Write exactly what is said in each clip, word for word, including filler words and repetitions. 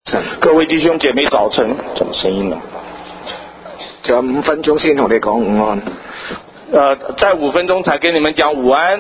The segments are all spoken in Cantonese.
各位弟兄姐妹早晨，怎麼聲音呢？ 仲有五分鐘先同你講午安。 呃，再五分鐘才跟你們講午安。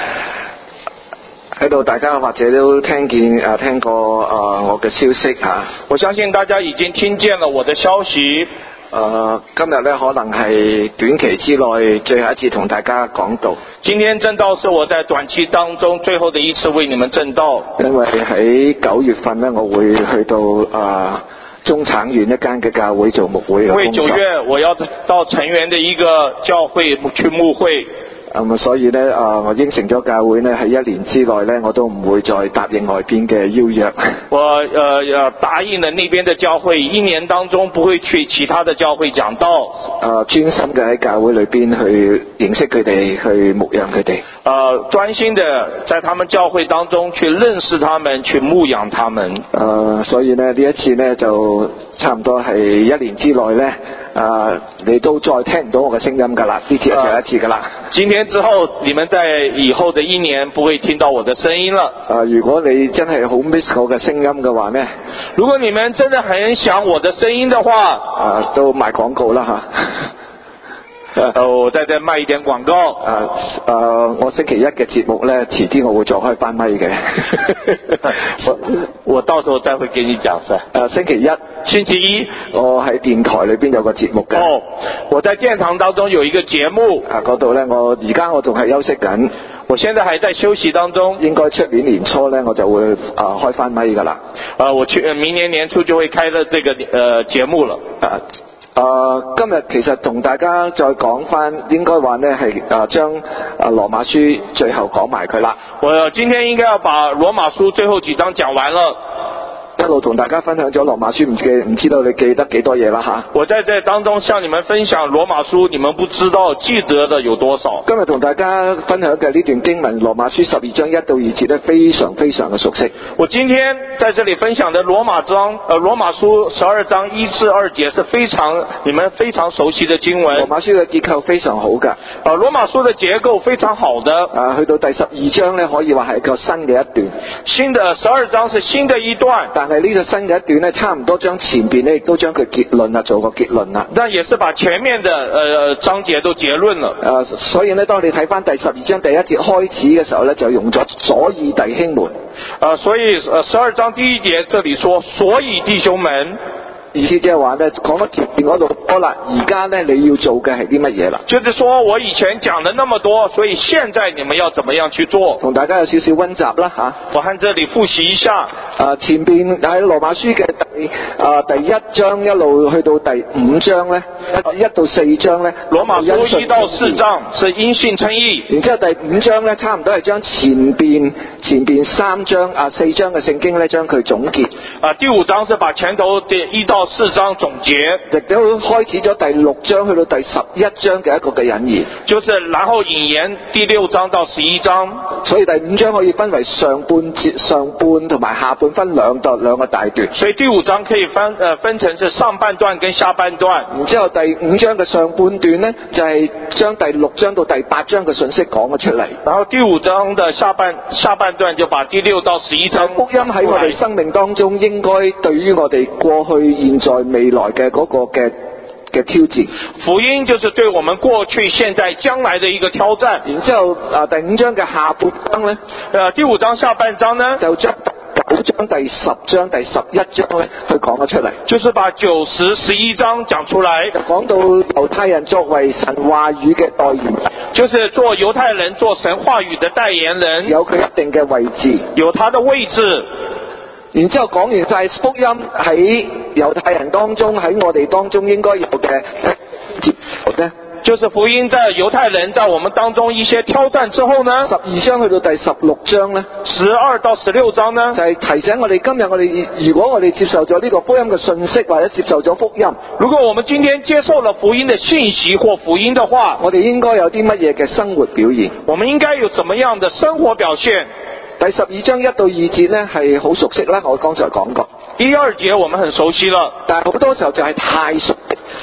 喺度大家或者都聽見啊聽過啊我嘅消息啊。 我相信大家已經聽見了我的消息。誒、 呃，今日咧可能係短期之內最後一次同大家講道。 今天正道是我在短期當中最後的一次為你們正道。 因為喺九月份咧，我會去到啊中產院一間嘅教會做牧會嘅工作。 因為九月我要到成員的一個教會去牧會。 咁啊，所以咧啊，我應承咗教會咧，喺一年之內咧，我都唔會再答應外邊嘅邀約。 我呃答應了那邊的教會，一年當中不會去其他的教會講道。 啊，專心嘅喺教會裏邊去認識佢哋，去牧養佢哋。 呃，專心的在他們教會當中去認識他們，去牧養他們。 呃，所以呢，呢一次呢，就差唔多係一年之內呢，啊、呃，你都再聽唔到我嘅聲音噶啦，呢次係最後一次噶啦。 今天之後，你們在以後的一年不會聽到我的聲音了。 啊、呃，如果你真係好 miss 我嘅聲音嘅話呢， 如果你們真的很想我的聲音的話， 啊、呃，都賣廣告啦吓。 呃，我再再賣一點廣告。 啊、呃呃，我星期一嘅節目呢，遲啲我會再開翻咪嘅。 我我到時候再會給你講噻。 呃，星期一， 星期一， 我喺電台裏邊有個節目嘅。 哦，我在殿堂當中有一個節目。 啊，嗰度呢，我而家我仲係休息緊。 我現在還在休息當中。 應該出年年初呢，我就會啊、呃、開翻咪噶啦。 啊、呃，我去明年年初就會開了這個呃節目了。 啊。誒、呃，今日其實同大家再講翻，應該話呢係誒將誒羅馬書最後講埋佢啦。 我今天應該要把羅馬書最後幾章講完了。 一路同大家分享咗羅馬書，唔記唔知道你記得幾多嘢啦吓。 我在這當中向你們分享羅馬書，你們不知道記得的有多少。 今日同大家分享嘅呢段經文，羅馬書十二章一到二節呢，非常非常嘅熟悉。 我今天在這裏分享的羅馬章，呃，羅馬書十二章一至二節是非常你們非常熟悉的經文。 羅馬書嘅結構非常好㗎。 呃，羅馬書的結構非常好的。 啊，去到第十二章呢，可以話係一個新嘅一段。 新的十二章是新的一段。 但係呢個新嘅一段呢，差唔多將前邊呢亦都將佢結論啦，做個結論啦。 但也是把前面的呃章節都結論了。 呃，所以呢，當你睇翻第十二章第一節開始嘅時候呢，就用咗所以弟兄們。 呃，所以呃十二章第一節這裏說，所以弟兄們。 意思即係話呢，講咗前邊嗰度多啦，而家呢，你要做嘅係啲乜嘢啦？ 就是說我以前講了那麼多，所以現在你們要怎麼樣去做？ 同大家有少少溫習啦吓。 我喺這裏複習一下。 啊，前邊喺羅馬書嘅第啊第一章一路去到第五章呢，一到四章呢， 羅馬書一到四章是因信稱義。 然之後第五章呢，差唔多係將前邊前邊三章啊四章嘅聖經呢，將佢總結。 啊，第五章是把前頭的一到四章總結， 亦都開始咗第六章去到第十一章嘅一個嘅引言， 就是然後引言第六章到十一章。 所以第五章可以分為上半節、上半同埋下半分兩段兩個大段。 所以第五章可以分呃分成是上半段跟下半段。 然之後第五章嘅上半段呢，就係、是、將第六章到第八章嘅信息講咗出嚟。 然後第五章嘅下半下半段就把第六到十一章。 福音喺我哋生命當中，應該對於我哋過去、現在、未來嘅嗰個嘅嘅挑戰。 福音就是對我們過去、現在、將來的一個挑戰。 然之後啊，第五章嘅下半章呢， 呃，第五章下半章呢， 就將九章、第十章、第十一章呢，去講咗出嚟， 就是把九十、十一章講出來， 就講到猶太人作為神話語嘅代言人， 就是做猶太人做神話語的代言人， 有佢一定嘅位置， 有他的位置。 然之後講完晒福音喺猶太人當中，喺我哋當中應該有嘅接呢， 就是福音在猶太人在我們當中一些挑戰之後呢， 十二章去到第十六章呢， 十二到十六章呢， 就係提醒我哋今日我哋如果我哋接受咗呢個福音嘅信息，或者接受咗福音， 如果我們今天接受了福音的信息或福音的話， 我哋應該有啲乜嘢嘅生活表現？ 我們應該有怎麼樣的生活表現？ 第十二章一到二節呢，係好熟悉啦，我剛才講過。 第二節我們很熟悉了， 但係好多時候就係太熟悉。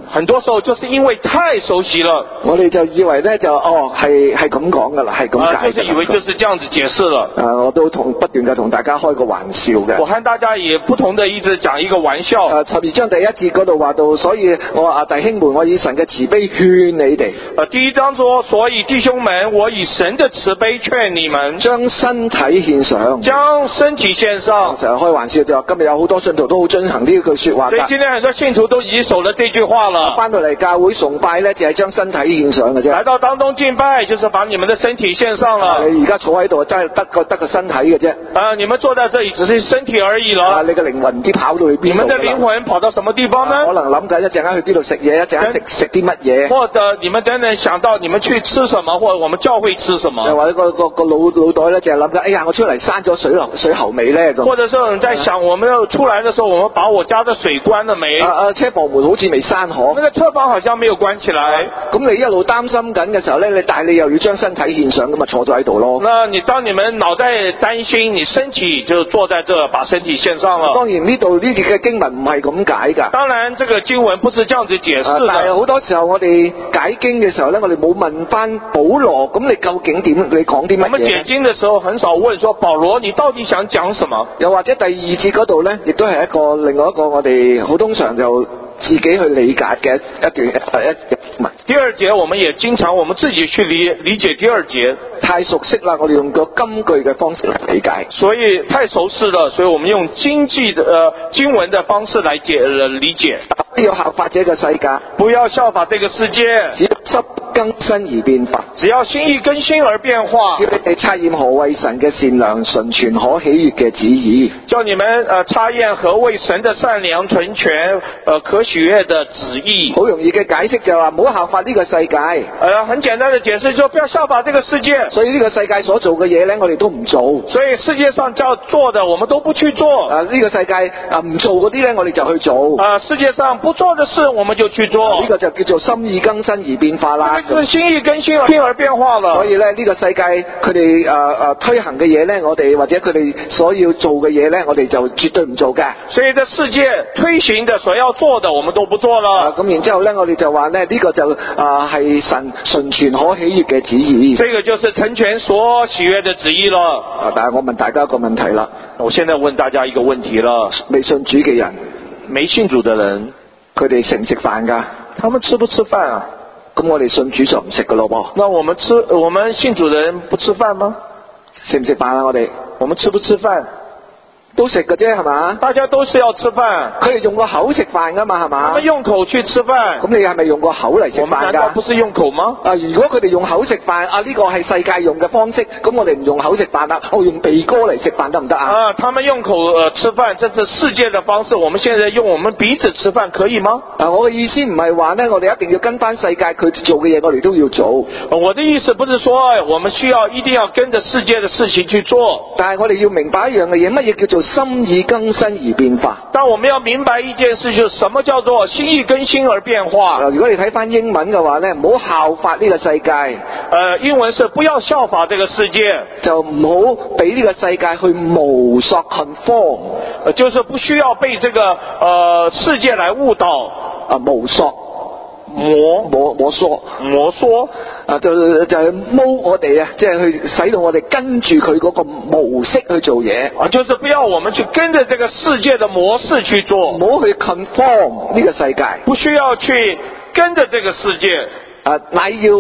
很多時候就是因為太熟悉了， 我哋就以為咧就哦係係咁講噶啦，係咁解啊，就是以為就是這樣子解釋了。 啊，我都同不斷嘅同大家開個玩笑嘅。 我和大家也不同的一直講一個玩笑。 啊，十二章第一節嗰度話到，所以我話啊弟兄們，我以神嘅慈悲勸你哋。 啊，第一章說，所以弟兄們，我以神的慈悲勸你們， 將身體獻上， 將身體獻上。 成日開玩笑就話，今日有好多信徒都好遵行呢句說話。 所以今天很多信徒都已經守了這句話了。 翻到嚟教會崇拜咧，就係將身體獻上嘅啫。 來到當中敬拜，就是把你們的身體獻上了。 你而家坐喺度真係得個得個身體嘅啫。 啊，你們坐在這裡只是身體而已了。 啊，你嘅靈魂唔知跑到去邊度。 你們的靈魂跑到什麼地方呢？ 啊、可能諗緊一陣間去邊度食嘢，一陣間食食啲乜嘢。 或者你們等等想到你們去吃什麼，或者我們教會吃什麼。 又或者個個個腦腦袋咧，就係諗緊，哎呀，我出嚟閂咗水喉水喉尾咧咁。 或者是你在想，我們出來的時候，我們把我家的水關了沒？ 啊啊，車房門好似未閂好。 那個車房好像沒有關起來。 咁、啊、你一路擔心緊嘅時候咧，你但係你又要將身體獻上，咁咪坐咗喺度咯。 那你當你們腦袋擔心，你身體就坐在這，把身體獻上了。 當然呢度呢啲嘅經文唔係咁解㗎。 當然，這個經文不是這樣子解釋的。 啊、但係好多時候我哋解經嘅時候咧，我哋冇問翻保羅，咁你究竟點？你講啲乜嘢？ 我們解經嘅時候很少問說，保羅你到底想講什麼？ 又或者第二節嗰度咧，亦都係一個另外一個我哋好通常就自己去理解嘅一段一一文。 第二節我們也經常我們自己去理理解第二節。 太熟悉啦，我哋用個金句嘅方式嚟理解。 所以太熟悉了，所以我們用經濟的呃經文的方式來解呃理解。 不要效法這個世界， 不要效法這個世界， 只要心更新而變化， 只要心意更新而變化。 叫你哋察驗何為神嘅善良、純全、可喜悅嘅旨意。 叫你們呃察驗何為神的善良、純全、呃可喜悅的旨意。 好容易嘅解釋就係話唔好效法呢個世界。 呃，很簡單的解釋就不要效法這個世界。 所以呢個世界所做嘅嘢咧，我哋都唔做。 所以世界上叫做的，我們都不去做。 啊，呢、這個世界啊唔做嗰啲咧，我哋就去做。 啊，世界上不做的事，我們就去做。 呢、這個就叫做心意更新而變化啦。 這個就是心意更新而變而變化了。 所以咧，呢、這個世界佢哋誒誒推行嘅嘢咧，我哋或者佢哋所要做嘅嘢咧，我哋就絕對唔做嘅。 所以，這世界推行的所要做的，我們都不做了。 咁、啊、然之後咧，我哋就話咧，呢、這個就啊係神純全可喜悅嘅旨意。 這個就是成全所喜悅的旨意了。 啊，但係我問大家一個問題啦。 我現在問大家一個問題了。 未信主嘅人， 沒信主的人， 佢哋食唔食飯㗎？ 他們吃不吃飯啊？ 咁我哋信主就唔食㗎咯噃。 那我們吃，我們信主的人不吃飯嗎？ 食唔食飯啊？我哋， 我們吃不吃飯？ 都食嘅啫，係嘛？ 大家都是要吃飯。 佢哋用個口食飯噶嘛，係嘛？ 他們用口去吃飯。 咁你係咪用個口嚟食飯㗎？ 我們難道不是用口嗎？ 啊，如果佢哋用口食飯，啊呢、這個係世界用嘅方式，咁我哋唔用口食飯啦，我用鼻哥嚟食飯得唔得啊？ 啊，他們用口呃吃飯，這是世界的方式，我們現在用我們鼻子吃飯，可以嗎？ 啊，我嘅意思唔係話呢，我哋一定要跟翻世界佢做嘅嘢，我哋都要做。 我的意思不是說我們需要一定要跟着世界的事情去做， 但係我哋要明白一樣嘅嘢，乜嘢叫做心意更新而變化？ 但我們要明白一件事，就是什麼叫做心意更新而變化。 如果你睇翻英文嘅話呢，唔好效法呢個世界。 呃，英文是不要效法這個世界， 就唔好俾呢個世界去模索 conform， 呃，就是不需要被這個呃世界來誤導啊，模索。 磨磨磨梭磨梭啊，就就係摸我哋啊，即係去使到我哋跟住佢嗰個模式去做嘢啊，就是不要我們去跟着這個世界的模式去做， 唔好去 conform 呢個世界， 不需要去跟着這個世界。 啊，乃要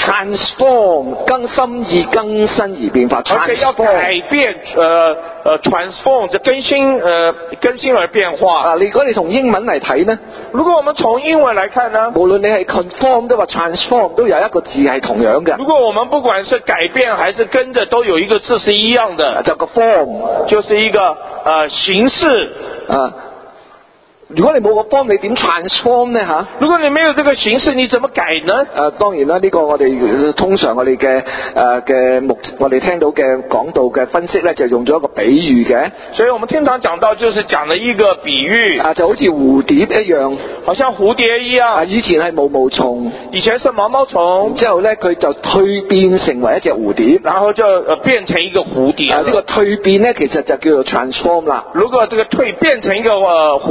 transform 更心意更新而變化， 而且要改變，呃呃 transform 就更新，呃更新而變化。 啊，如果你從英文嚟睇呢， 如果我們從英文來看呢， 無論你係 conform 都話 transform 都有一個字係同樣嘅。 如果我們不管是改變還是跟着，都有一個字是一樣的， 就個 form 就是一個呃形式啊。如果你冇個 form，你點 transform 呢吓？ 如果你沒有這個形式，你怎麼改呢？ 誒、啊，當然啦，呢、這個我哋通常我哋嘅誒嘅目，我哋聽到嘅講道嘅分析咧，就用咗一個比喻嘅。 所以我們經常講到，就是講了一個比喻， 啊，就好似蝴蝶一樣， 好像蝴蝶一樣。 啊，以前係毛毛蟲， 以前是毛毛蟲， 之後咧佢就蛻變成為一隻蝴蝶， 然後就呃變成一個蝴蝶。 啊，呢、這個蛻變咧，其實就叫做 transform 啦。 如果這個蛻變成一個呃蝴蝶，就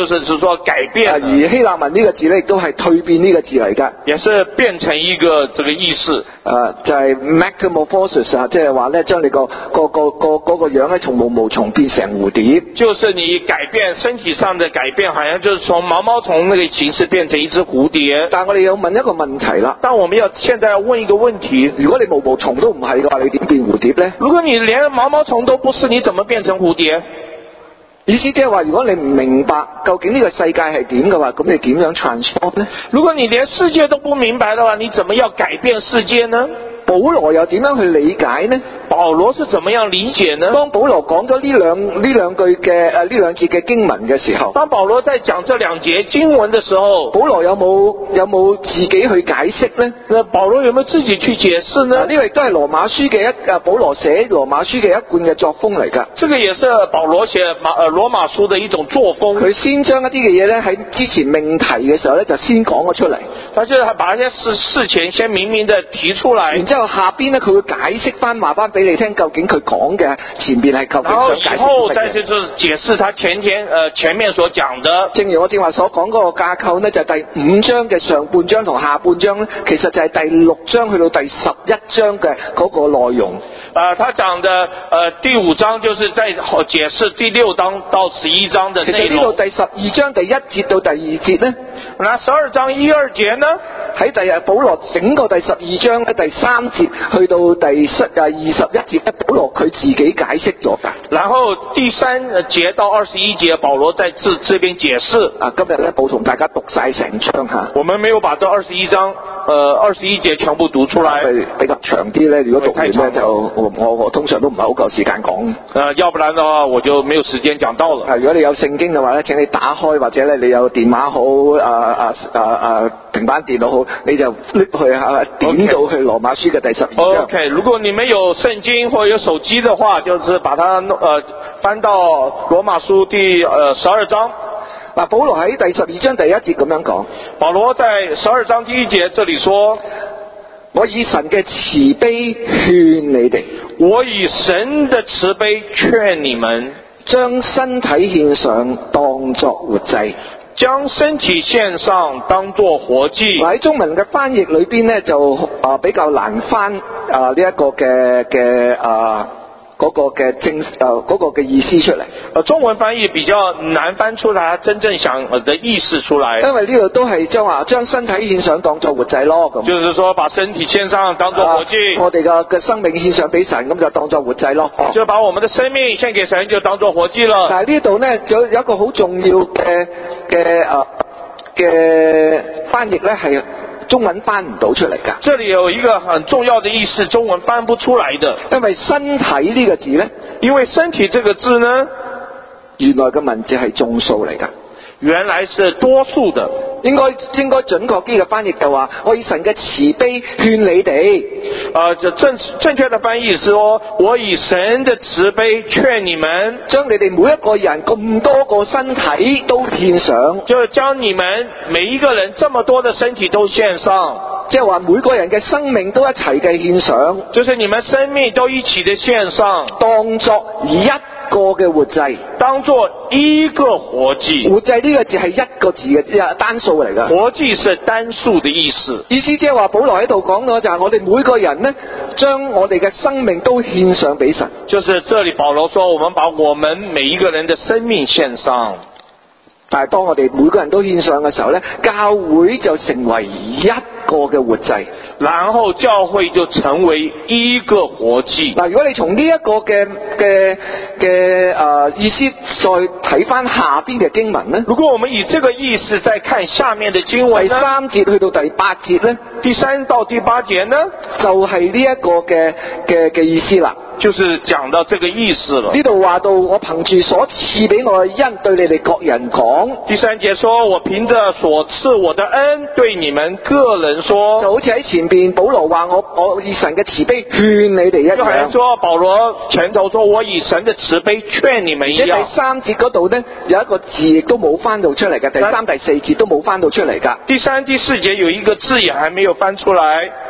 就是是說改變、 啊。而希臘文呢個字咧，亦都係蛻變呢個字嚟㗎， 也是變成一個這個意思。 誒就係 metamorphosis 啊，即係話咧將你個個個個嗰個樣咧從毛毛蟲變成蝴蝶。 就是你改變身體上的改變，好像就是從毛毛蟲那個形式變成一隻蝴蝶。 但係我哋要問一個問題啦， 但我們要現在要問一個問題： 如果你毛毛蟲都唔係嘅話，你點變蝴蝶咧？ 如果你連毛毛蟲都不是，你怎麼變成蝴蝶？ 意思即係話，如果你唔明白究竟呢個世界係點嘅話，咁你點樣 transform 呢？ 如果你連世界都不明白的話，你怎麼要改變世界呢？ 保羅又點樣去理解呢？ 保羅是怎麼樣理解呢？ 當保羅講咗呢兩呢兩句嘅誒呢兩節嘅經文嘅時候， 當保羅在講這兩節經文的時候， 保羅有冇有冇自己去解釋呢？ 那保羅有沒有自己去解釋呢？ 呢個亦都係羅馬書嘅一誒保羅寫羅馬書嘅一貫嘅作風嚟㗎。 這個也是保羅寫馬誒羅馬書的一種作風。 佢先將一啲嘅嘢咧喺之前命題嘅時候咧就先講咗出嚟， 他就係把一些事事前先明明的提出來， 然之後下邊咧佢會解釋翻話翻俾你聽，究竟佢講嘅前邊係究竟想解釋乜嘢。 然後以後再就是解釋他前天誒、呃、前面所講的。 正如我正話所講嗰個架構呢，就係、第五章嘅上半章同下半章咧，其實就係第六章去到第十一章嘅嗰個內容。 呃，他講的呃第五章就是在解釋第六章到十一章的內容。 其實呢度第十二章第一節到第二節呢， 那十二章一二節呢， 喺第日保羅整個第十二章嘅第三節去到第十啊二十一節咧，保羅佢自己解釋咗㗎。 然後第三節到二十一節，保羅在這這邊解釋。 啊，今日咧冇同大家讀晒成章嚇。 我們沒有把這二十一章，呃二十一節全部讀出來。 比較長啲咧，如果讀完咧就我我我通常都唔係好夠時間講。 呃，要不然的話我就沒有時間講到了。 啊，如果你有聖經嘅話咧，請你打開，或者咧你有電話好，啊啊啊啊平板電腦好，你就 flip 去啊點到去羅馬書嘅第十二章。 OK， 如果你們有聖經或者有手機的話，就是把它呃翻到羅馬書第呃十二章。 嗱，保羅喺第十二章第一節咁樣講。 保羅在十二章第一節這裡說： 我以神嘅慈悲勸你哋， 我以神的慈悲勸你們， 將身體獻上當作活祭， 將身體獻上當作活祭。 喺中文嘅翻譯裏邊呢，就啊比較難翻啊呢一個嘅嘅啊。嗰個嘅正誒嗰個嘅意思出嚟， 誒中文翻譯比較難翻出來真正想的意思出來， 因為呢度都係將話將身體獻上當作活祭咯，咁就是說把身體獻上當作活祭， 啊、我哋嘅嘅生命獻上俾神，咁就當作活祭咯， 就把我們的生命獻給神，就當作活祭了。 但係呢度呢，有有一個好重要嘅嘅誒嘅翻譯咧係。中文翻唔到出嚟㗎。 這裡有一個很重要的意思，中文翻不出來的。 因為身體呢個字呢， 因為身體這個字呢， 原來嘅文字係眾數嚟㗎。 原來是多數的， 應該應該準確啲嘅翻譯就話，我以神嘅慈悲勸你哋。 呃，就正正確的翻譯是說，我以神的慈悲勸你們， 將你哋每一個人咁多個身體都獻上， 就將你們每一個人這麼多的身體都獻上， 即係話每個人嘅生命都一齊嘅獻上， 就是你們生命都一起的獻上， 當作一個嘅活祭， 當作一個活祭。 活祭呢個字係一個字嘅單數嚟㗎。 活祭是單數的意思。 意思即係話保羅喺度講咗就係我哋每個人呢，將我哋嘅生命都獻上俾神。 就是這裡保羅說，我們把我們每一個人的生命獻上。 但係當我哋每個人都獻上嘅時候呢，教會就成為一個嘅活祭， 然後教會就成為一個活祭。 嗱，如果你從呢一個嘅嘅嘅誒意思再睇翻下邊嘅經文呢， 如果我們以這個意思再看下面的經文， 第三節去到第八節呢， 第三到第八節呢， 就係呢一個嘅嘅嘅意思啦。 就是講到這個意思了。 呢度話到我憑住所賜俾我嘅恩對你哋各人講。 第三節說，我憑着所賜我的恩對你們個人說， 就好似喺前邊保羅話我我以神嘅慈悲勸你哋一樣。 就好像說保羅前頭說我以神的慈悲勸你們一樣。 第三節嗰度呢，有一個字亦都冇翻到出嚟嘅，第三第四節都冇翻到出嚟噶。 第三第四節有一個字也還沒有翻出來。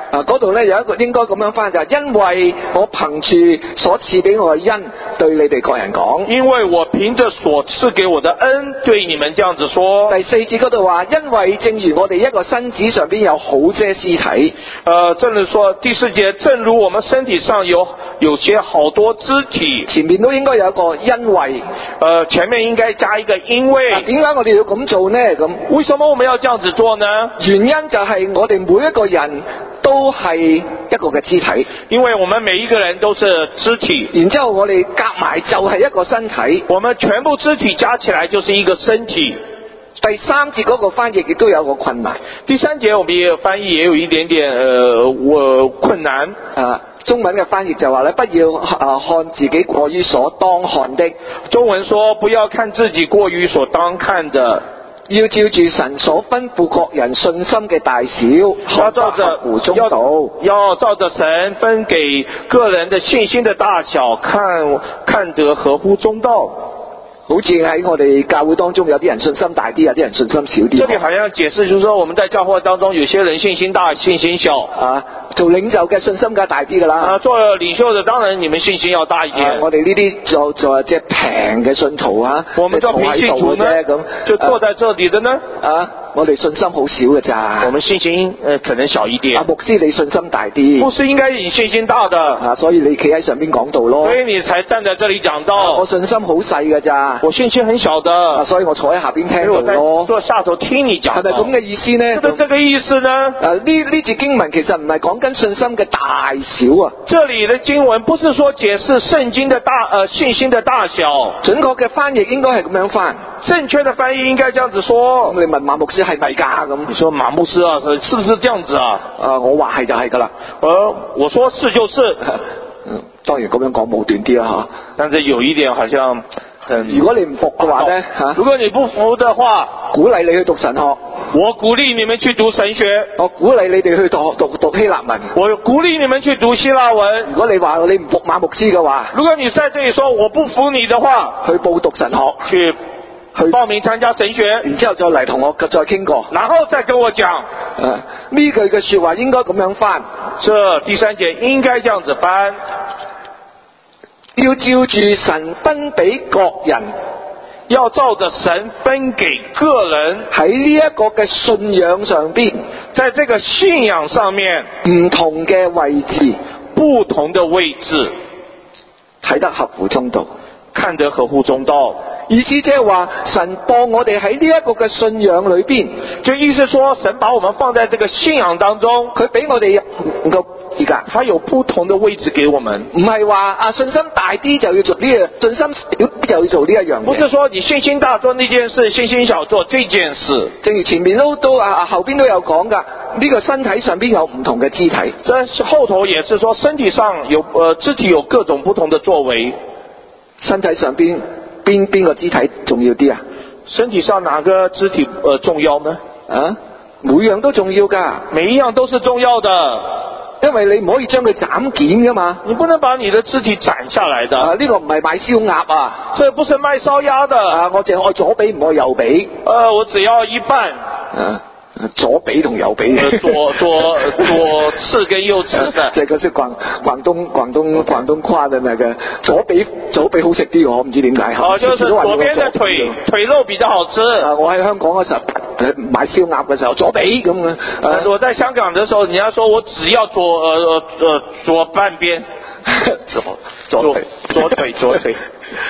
啊，嗰度咧有一個應該咁樣翻就係因為我憑住所賜俾我嘅恩對你哋各人講。 因為我憑着所賜給我的恩對你們這樣子說。 第四節嗰度話，因為正如我哋一個身子上邊有好些肢體。 呃，正如說第四節，正如我們身體上有有些好多肢體。 前面都應該有一個因為。 呃，前面應該加一個因為。 點解我哋要咁做呢？咁為什麼我們要這樣子做呢？ 原因就係我哋每一個人都係一個嘅肢體， 因為我們每一個人都是肢體， 然之後我哋夾埋就係一個身體， 我們全部肢體加起來就是一個身體。 第三節嗰個翻譯亦都有個困難。 第三節我們也翻譯也有一點點呃我困難啊。中文嘅翻譯就話咧，不要啊看自己過於所當看的。 中文說不要看自己過於所當看的， 要照住神所吩咐各人信心嘅大小， 要照着合乎中道。 要照着神分給個人的信心的大小，看看得合乎中道。 好似喺我哋教會當中有啲人信心大啲，有啲人信心少啲。 這裡好像解釋就是說，我們在教會當中有些人信心大，信心小。 啊，做領袖嘅信心梗係大啲㗎啦。 啊，做領袖的當然你們信心要大一點。 啊、我哋呢啲做做即係平嘅信徒啊， 我們做平信徒呢， 咁就坐在這裡的呢。 啊，我哋信心好少㗎咋。 我們信心呃可能小一點。 啊，牧師你信心大啲。 牧師應該你信心大的。 啊，所以你企喺上邊講道咯。 所以你才站在這裡講道。 啊、我信心好細㗎咋。 我信心很小的。 啊，所以我坐喺下邊聽道咯。 坐下頭聽你講。係咪咁嘅意思呢？ 係咪這個意思呢？ 啊，呢呢節經文其實唔係講緊信心嘅大小啊。 這裡的經文不是說解釋聖經的大呃信心的大小。 準確嘅翻譯應該係咁樣翻。 正確的翻譯應該這樣子說。 咁你問馬牧師係咪㗎？咁你說馬牧師啊，是不是這樣子啊？ 啊，我話係就係㗎啦。 呃，我說是就是。 嗯，當然咁樣講武斷啲啦嚇。 但是有一點好像。 如果你唔服嘅話呢，嚇， 如果你不服的話， 鼓勵你去讀神學。 我鼓勵你們去讀神學。 我鼓勵你哋去讀讀讀希臘文。 我鼓勵你們去讀希臘文。 如果你話你唔服馬牧師嘅話， 如果你在這裡說我不服你的話， 去報讀神學， 去去報名參加神學， 然之後再嚟同我再傾過， 然後再跟我講。 誒，呢句嘅說話應該咁樣翻。 這第三節應該這樣子翻。 要照住神分俾各人， 要照着神分給個人， 喺呢一個嘅信仰上邊， 在這個信仰上面唔同嘅位置， 不同的位置， 睇得合乎中道， 看得合乎中道。 意思即係話神幫我哋喺呢一個嘅信仰裏邊， 就意思說神把我們放在這個信仰當中， 佢俾我哋唔夠而家， 他有不同的位置給我們， 唔係話啊信心大啲就要做呢樣，信心少啲就要做呢一樣嘢。 不是說你信心大做呢件事，信心小做這件事。 正如前面都都啊後邊都有講噶，呢個身體上邊有唔同嘅肢體。 這後頭也是說身體上有呃肢體有各種不同的作為， 身體上邊。邊邊個肢體重要啲啊？ 身體上哪個肢體呃重要呢？ 啊，每樣都重要噶， 每一樣都是重要的， 因為你唔可以將佢斬件噶嘛， 你不能把你的肢體斬下來的。 啊，呢個唔係賣燒鴨啊， 這不是賣燒鴨的。 啊，我淨愛左髀唔愛右髀。 呃，我只要一半。 啊。左髀同右髀， 左左左翅跟右翅的， 這個是廣廣東廣東廣東話的那個左髀左臂好食啲，我唔知點解。 哦，就是左邊的腿腿肉比較好吃。 啊，我喺香港嘅時候買燒鴨嘅時候，左髀咁啊。 我在香港的時候，人家說我只要左呃呃左半邊， 左左腿左腿左腿。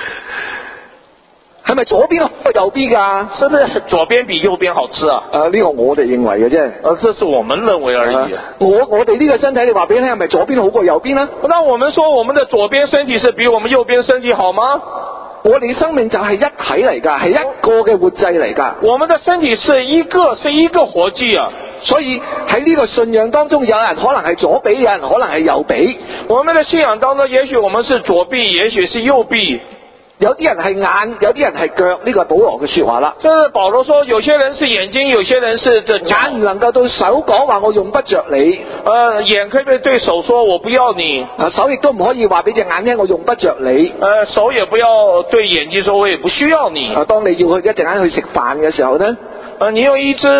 係咪左邊好過右邊噶？ 是不是左邊比右邊好吃啊？ 啊，呢個我哋認為嘅啫。 啊，這是我們認為而已。啊、 我我哋呢個身體，你話俾你聽，係咪左邊好過右邊呢？ 那我們說我們的左邊身體是比我們右邊身體好嗎？ 我哋生命就係一體嚟噶，係一個嘅活祭嚟噶。 我們的身體是一個是一個活祭啊。 所以喺呢個信仰當中，有人可能係左臂，有人可能係右臂。 我們的信仰當中，也許我們是左臂，也許是右臂。 有啲人係眼，有啲人係腳，呢個係保羅嘅說話啦。 即係保羅說，有些人是眼睛，有些人是隻腳。 眼唔能夠對手講話，我用不着你。 呃，眼可以對手說我不要你。 啊，手亦都唔可以話俾隻眼聽，我用不着你。 呃，手也不要對眼睛說我也不需要你。 啊，當你要去一陣間去食飯嘅時候呢， 呃，你用一隻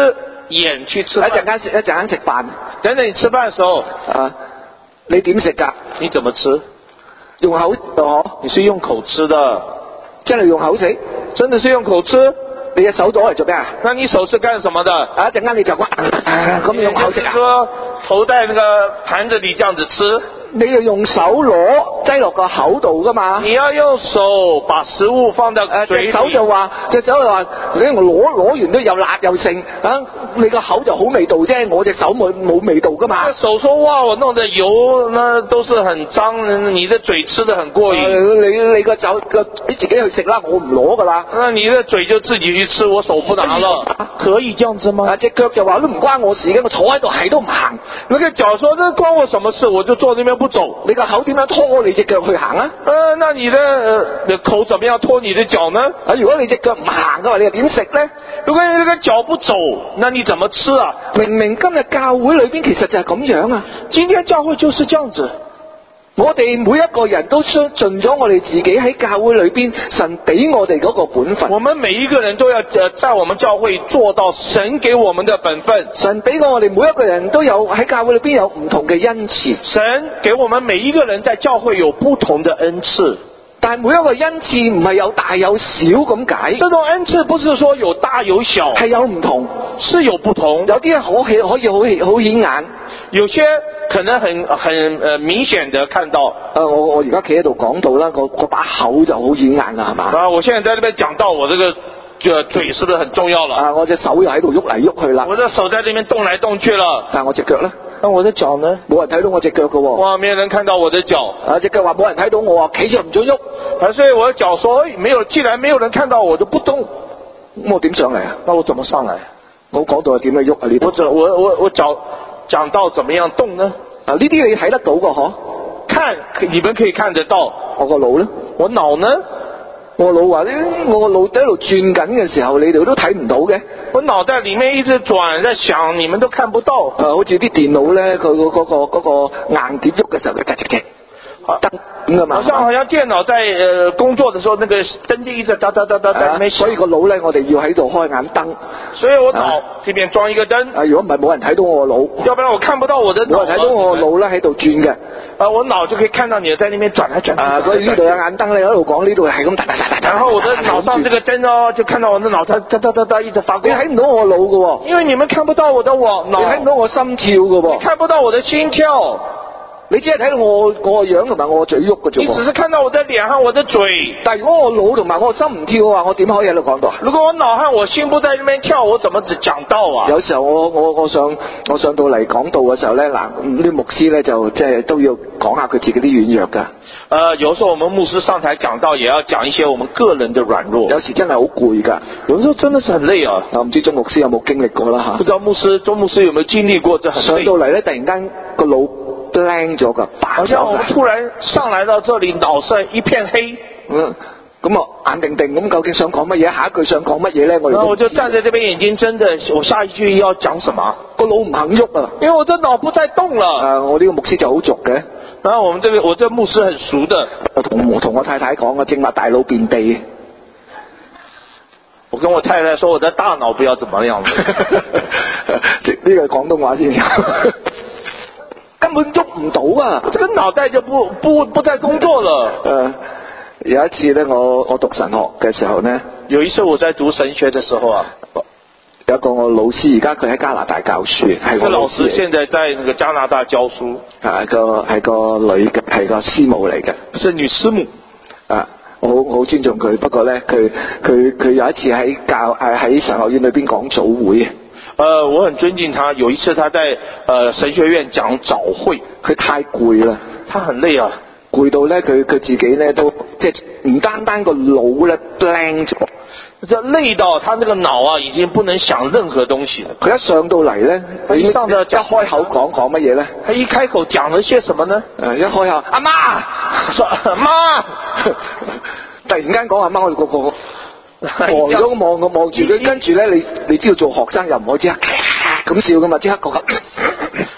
眼去吃一飯。 陣間食一陣間食飯等等你吃飯的時候， 啊，你點食㗎？ 你怎麼吃？ 用口嗬？ 你是用口吃的， 真係用口食？ 真的是用口吃？ 你隻手攞嚟做咩啊？ 那你手是幹什麼的？ 啊，一陣間你就話咁用口食啊？ 說投在那個盤子裏這樣子吃。 你要用手攞擠落個口度噶嘛？ 你要用手把食物放到嘴裏。 隻手就話，隻手就話，你我攞攞完都又辣又剩啊！你個口就好味道啫，我隻手冇冇味道噶嘛？ 手說哇，我弄得油，那都是很髒，你的嘴吃得很過癮。 你你個手個你自己去食啦，我唔攞噶啦。 那你的嘴就自己去吃，我手不拿了。可以這樣子嗎？ 啊，隻腳就話都唔關我事嘅，我坐喺度係都唔行。 那個腳說，那關我什麼事？我就坐那邊不走。 你個口點樣拖你隻腳去行啊？ 呃，那你的、呃、你的口怎麼樣拖你的腳呢？ 啊，如果你隻腳唔行嘅話，你又點食呢？ 如果你這個腳不走，那你怎麼吃啊？ 明明今日教會裏邊其實就係咁樣啊！ 今天教會就是這樣子。 我哋每一個人都盡盡咗我哋自己喺教會裏邊神俾我哋嗰個本分。 我們每一個人都要在我們教會做到神給我們的本分。 神俾我哋每一個人都有喺教會裏邊有唔同嘅恩賜。 神給我們每一個人在教會有不同的恩賜。 但係每一個恩賜唔係有大有小咁解。 這種恩賜不是說有大有小， 係有唔同， 是有不同。 有啲可以可以好好顯眼， 有些可能很很呃明顯的看到。 誒、呃，我我而家企喺度講到啦，個個把口就好顯眼啦，係嘛？ 啊，我現在在這邊講到我這個。這嘴是不是很重要了？ 啊，我隻手又喺度喐嚟喐去啦。 我的手在這邊動來動去了。 但係我隻腳呢？ 那我的腳呢？ 冇人睇到我隻腳㗎喎。 哇，沒有人看到我的腳。 啊，隻腳話冇人睇到我啊，企住唔准喐。 啊，所以我的腳說，沒有，既然沒有人看到我，就不動。 咁我點上嚟啊？ 那我怎麼上來？ 我講到係點樣喐啊？呢度。 我我我我腳講到怎麼樣動呢？ 啊，呢啲你睇得到㗎嗬？ 看，你們可以看得到。 我個腦呢？ 我腦呢？ 我腦話咧，我個腦喺度轉緊嘅時候，你哋都睇唔到嘅。 我腦袋裏面一直轉，在想，你們都看不到。 誒、呃，好似啲電腦咧，佢嗰、嗰個嗰、嗰個硬碟喐嘅時候，佢咔咔咔燈咁噶嘛。 好像好像電腦在誒、呃、工作的時候，那個燈就一直噠噠噠噠在那邊。 所以個腦咧，我哋要喺度開眼燈。 所以我腦這邊裝一個燈。 啊，如果唔係冇人睇到我個腦。 要不然我看不到我的腦。 冇人睇到我個腦咧喺度轉嘅。 啊，我腦就可以看到你在那邊轉來轉去。 啊，所以呢度有眼燈咧，喺度講呢度係咁噠噠噠噠噠。 然後我的腦上這個燈哦，就看到我的腦它噠噠噠噠一直發光。 你睇唔到我腦嘅喎。 因為你們看不到我的我腦。 你睇唔到我心跳嘅喎。 你看不到我的心跳。 你只係睇到我我個樣同埋我個嘴喐嘅啫。 你只是看到我的臉和我的嘴。 但係如果我腦同埋我心唔跳嘅話，我點可以喺度講到啊？ 如果我腦和我心不在那邊跳，我怎麼只講到啊？ 有時候我我我上我上到嚟講道嘅時候咧，嗱啲牧師咧就即係都要講下佢自己啲軟弱噶。 呃，有時候我們牧師上台講道，也要講一些我們個人的軟弱。 有時真係好攰噶， 有時候真的是很累啊。 啊，唔知鍾牧師有冇經歷過啦吓？ 不知道牧師鍾牧師有沒有經歷過？這很累。 上到嚟咧，突然間個腦 blank 咗噶，白咗。 好像我們突然上來到這裏，腦色一片黑。 嗯，咁啊眼定定咁，究竟想講乜嘢？下一句想講乜嘢咧？我哋。 然後我就站在這邊，眼睛睜着，我下一句要講什麼？ 個腦唔肯喐啊， 因為我這腦不再動了。 啊，我呢個牧師就好俗嘅。 然後我們這個我這個牧師很熟的。 我同我同我太太講啊，正話大腦便秘。 我跟我太太說，我的大腦不要怎麼樣。呢個係廣東話先。根本喐唔到啊！ 這個腦袋就不不不再工作了。 誒、呃，有一次咧，我我讀神學嘅時候呢， 有一次我在讀神學嘅時候啊， 有一個我老師，而家佢喺加拿大教書，係個老師，現在在那個加拿大教書， 係個係個女嘅，係個師母嚟嘅， 是女師母。 啊，我好我好尊重佢，不過咧，佢佢佢有一次喺教誒喺神學院裏邊講早會。 呃，我很尊敬他。有一次他在呃神學院講早會， 佢太攰啦， 他很累啊， 攰到咧佢佢自己咧都即係唔單單個腦咧 blank 咗， 就累到他那個腦啊已經不能想任何東西了。 佢一上到嚟咧，佢一上到一開口講講乜嘢咧？ 他一開口講了些什麼呢？ 誒，一開口阿媽， 說阿媽， 突然間講阿媽，我哋個個。呆咗望我望住佢，跟住咧，你你知道做學生又唔可以即刻咁笑噶嘛，即刻個個。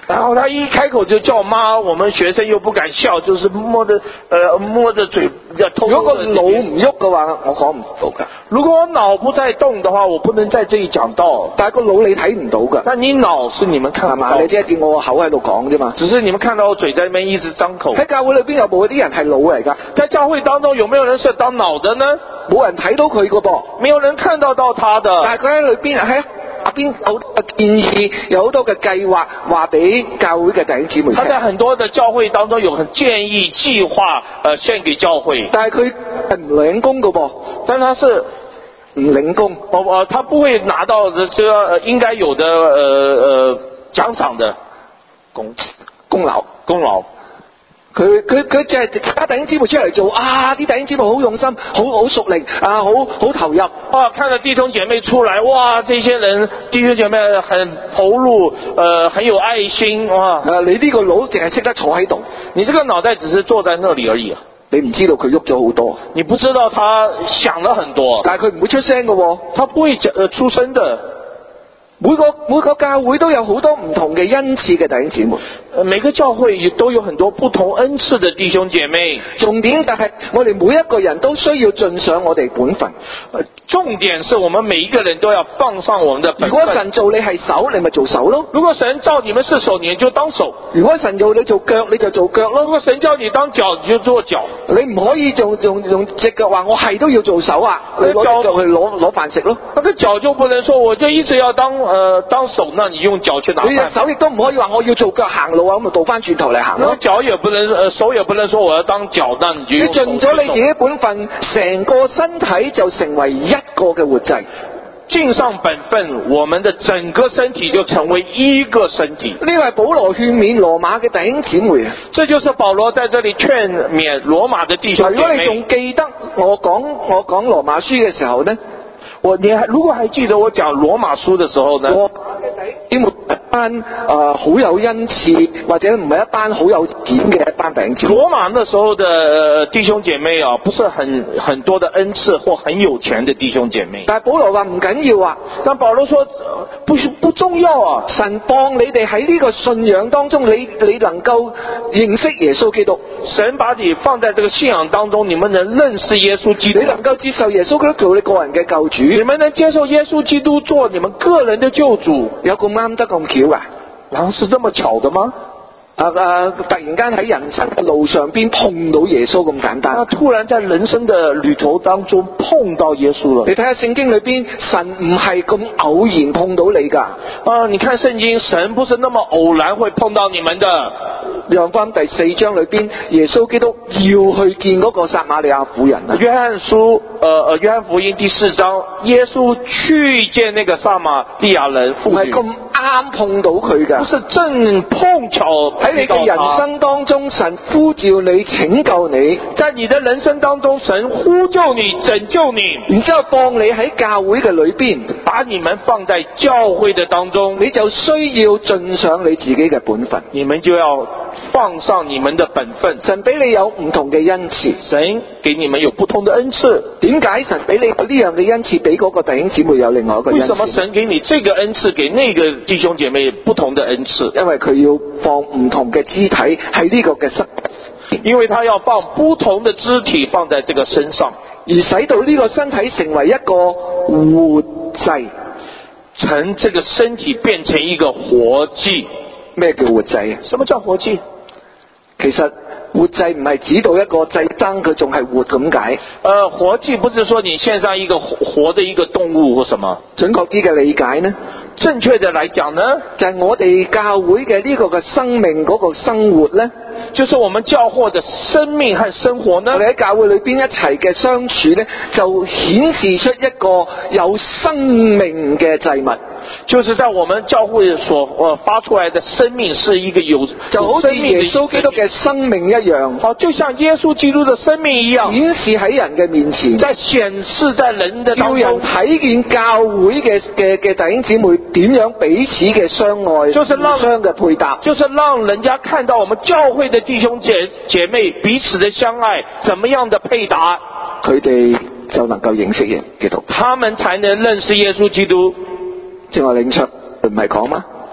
然後他一開口就叫媽，我們學生又不敢笑，就是摸着呃摸着嘴偷偷。 如果個腦唔喐嘅話，我講唔到㗎。 如果我腦不在動的話，我不能在這裏講道。 但係個腦你睇唔到㗎。 但你腦是你們看唔到。 你只係見我個口喺度講啫嘛。 只是你們看到我嘴在那邊一直張口。 喺教會裏邊有冇啲人係腦嚟㗎？ 在教會當中有沒有人是當腦的呢？ 冇人睇到佢㗎噃。 沒有人看到到他的。 但係佢喺裏邊喺下邊有好多嘅建議，有好多嘅計劃，話俾教會嘅弟兄姊妹聽。 他在很多的教會當中有很建議計劃，呃，獻給教會。 但係佢係唔領功㗎噃， 但他是唔領功。 哦哦，他不會拿到這個應該有的呃呃獎賞的功功勞功勞。 佢佢佢就係其他弟兄姊妹出嚟做啊！啲弟兄姊妹好用心，好好屬靈啊，好好投入。 啊，看到弟兄姐妹出來，哇！這些人弟兄姐妹很投入，呃，很有愛心，哇！ 啊，你呢個腦淨係識得坐喺度， 你這個腦袋只是坐在那裏而已。 你唔知道佢喐咗好多， 你不知道他想了很多， 但係佢唔會出聲嘅喎， 他不會講呃出聲的。 每個每個教會都有好多唔同嘅恩賜嘅弟兄姊妹。 每個教會也都有很多不同恩賜的弟兄姐妹。 重點就係我哋每一個人都需要盡上我哋本分。 重點是我們每一個人都要放上我們的本分。 如果神做你係手，你咪做手咯。 如果神造你們是手，你就當手。 如果神做你做腳，你就做腳咯。 如果神叫你當腳，你就做腳。 你唔可以用用用隻腳話我係都要做手啊！你攞隻腳去攞攞飯食咯。 那個腳就不能說我就一直要當呃當手，那你用腳去拿飯。 你隻手亦都唔可以話我要做腳行路啊，咁咪倒翻轉頭嚟行咯。 腳也不能呃手也不能說我要當腳，那你就用手。 你盡咗你自己本分，成個身體就成為一個嘅活祭。 盡上本分，我們的整個身體就成為一個身體。 呢個係保羅勸勉羅馬嘅弟兄姊妹啊。 這就是保羅在這裏勸勉羅馬的弟兄姐妹。 如果你仲記得我講我講羅馬書嘅時候呢， 我你還如果還記得我講羅馬書的時候呢？ 羅馬嘅弟兄姊妹一班誒好有恩賜，或者唔係一班好有錢嘅一班弟兄姊妹。 羅馬那時候的、呃、弟兄姐妹啊，不是很很多的恩賜或很有錢的弟兄姐妹。 但係保羅話唔緊要啊， 但保羅說不是不重要啊。 神幫你哋喺呢個信仰當中，你你能夠認識耶穌基督。 神把你放在這個信仰當中，你們能認識耶穌基督， 你能夠接受耶穌基督做你個人嘅救主， 你們能接受耶穌基督做你們個人的救主， 有咁啱得咁巧啊？ 然後是這麼巧的嗎？ 啊啊！突然間喺人生嘅路上邊碰到耶穌咁簡單， 啊！突然在人生的旅途當中碰到耶穌了。 你睇下聖經裏邊，神唔係咁偶然碰到你噶。 啊！你看聖經，神不是那麼偶然會碰到你們的。 約翰福音第四章裏邊，耶穌基督要去見嗰個撒瑪利亞婦人啊。 約翰書，呃呃，約翰福音第四章，耶穌去見那個撒瑪利亞人婦女， 唔係咁啱碰到佢噶， 不是正碰巧喺你嘅人生當中，神呼召你拯救你， 在你的人生當中，神呼救你拯救你， 然之後放你喺教會嘅裏邊， 把你們放在教會的當中， 你就需要盡上你自己嘅本分， 你們就要放上你們的本分。 神俾你有唔同嘅恩賜， 神給你們有不同的恩賜。 點解神俾你有呢樣嘅恩賜，俾嗰個弟兄姊妹有另外一個恩賜？ 為什麼神給你這個恩賜，給那個弟兄姐妹不同的恩賜？ 因為佢要放唔同嘅肢體喺呢個嘅身， 因為他要放不同的肢體放在這個身上， 而使到呢個身體成為一個活祭， 成這個身體變成一個活祭。 咩叫活祭啊？ 什麼叫活祭？ 其實活祭唔係指到一個祭牲，佢仲係活咁解。 呃，活祭不是說你獻上一個活活的一個動物或什麼。 準確啲嘅理解呢？ 正確的來講呢， 就係我哋教會嘅呢個嘅生命嗰個生活呢， 就是我們教會的生命和生活呢。 我哋喺教會裏邊一齊嘅相處呢，就顯示出一個有生命嘅祭物。 就是在我們教會所呃發出來的生命是一個有就好似耶穌基督嘅生命一樣， 好，就像耶穌基督的生命一樣， 顯示喺人嘅面前， 在顯示在人的當中， 叫人睇見教會嘅嘅嘅弟兄姊妹點樣彼此嘅相愛， 就是讓互相嘅配搭， 就是讓人家看到我們教會的弟兄姐姐妹彼此的相愛，怎麼樣的配搭， 佢哋就能夠認識耶穌基督， 他們才能認識耶穌基督。 正話領唱唔係講嗎？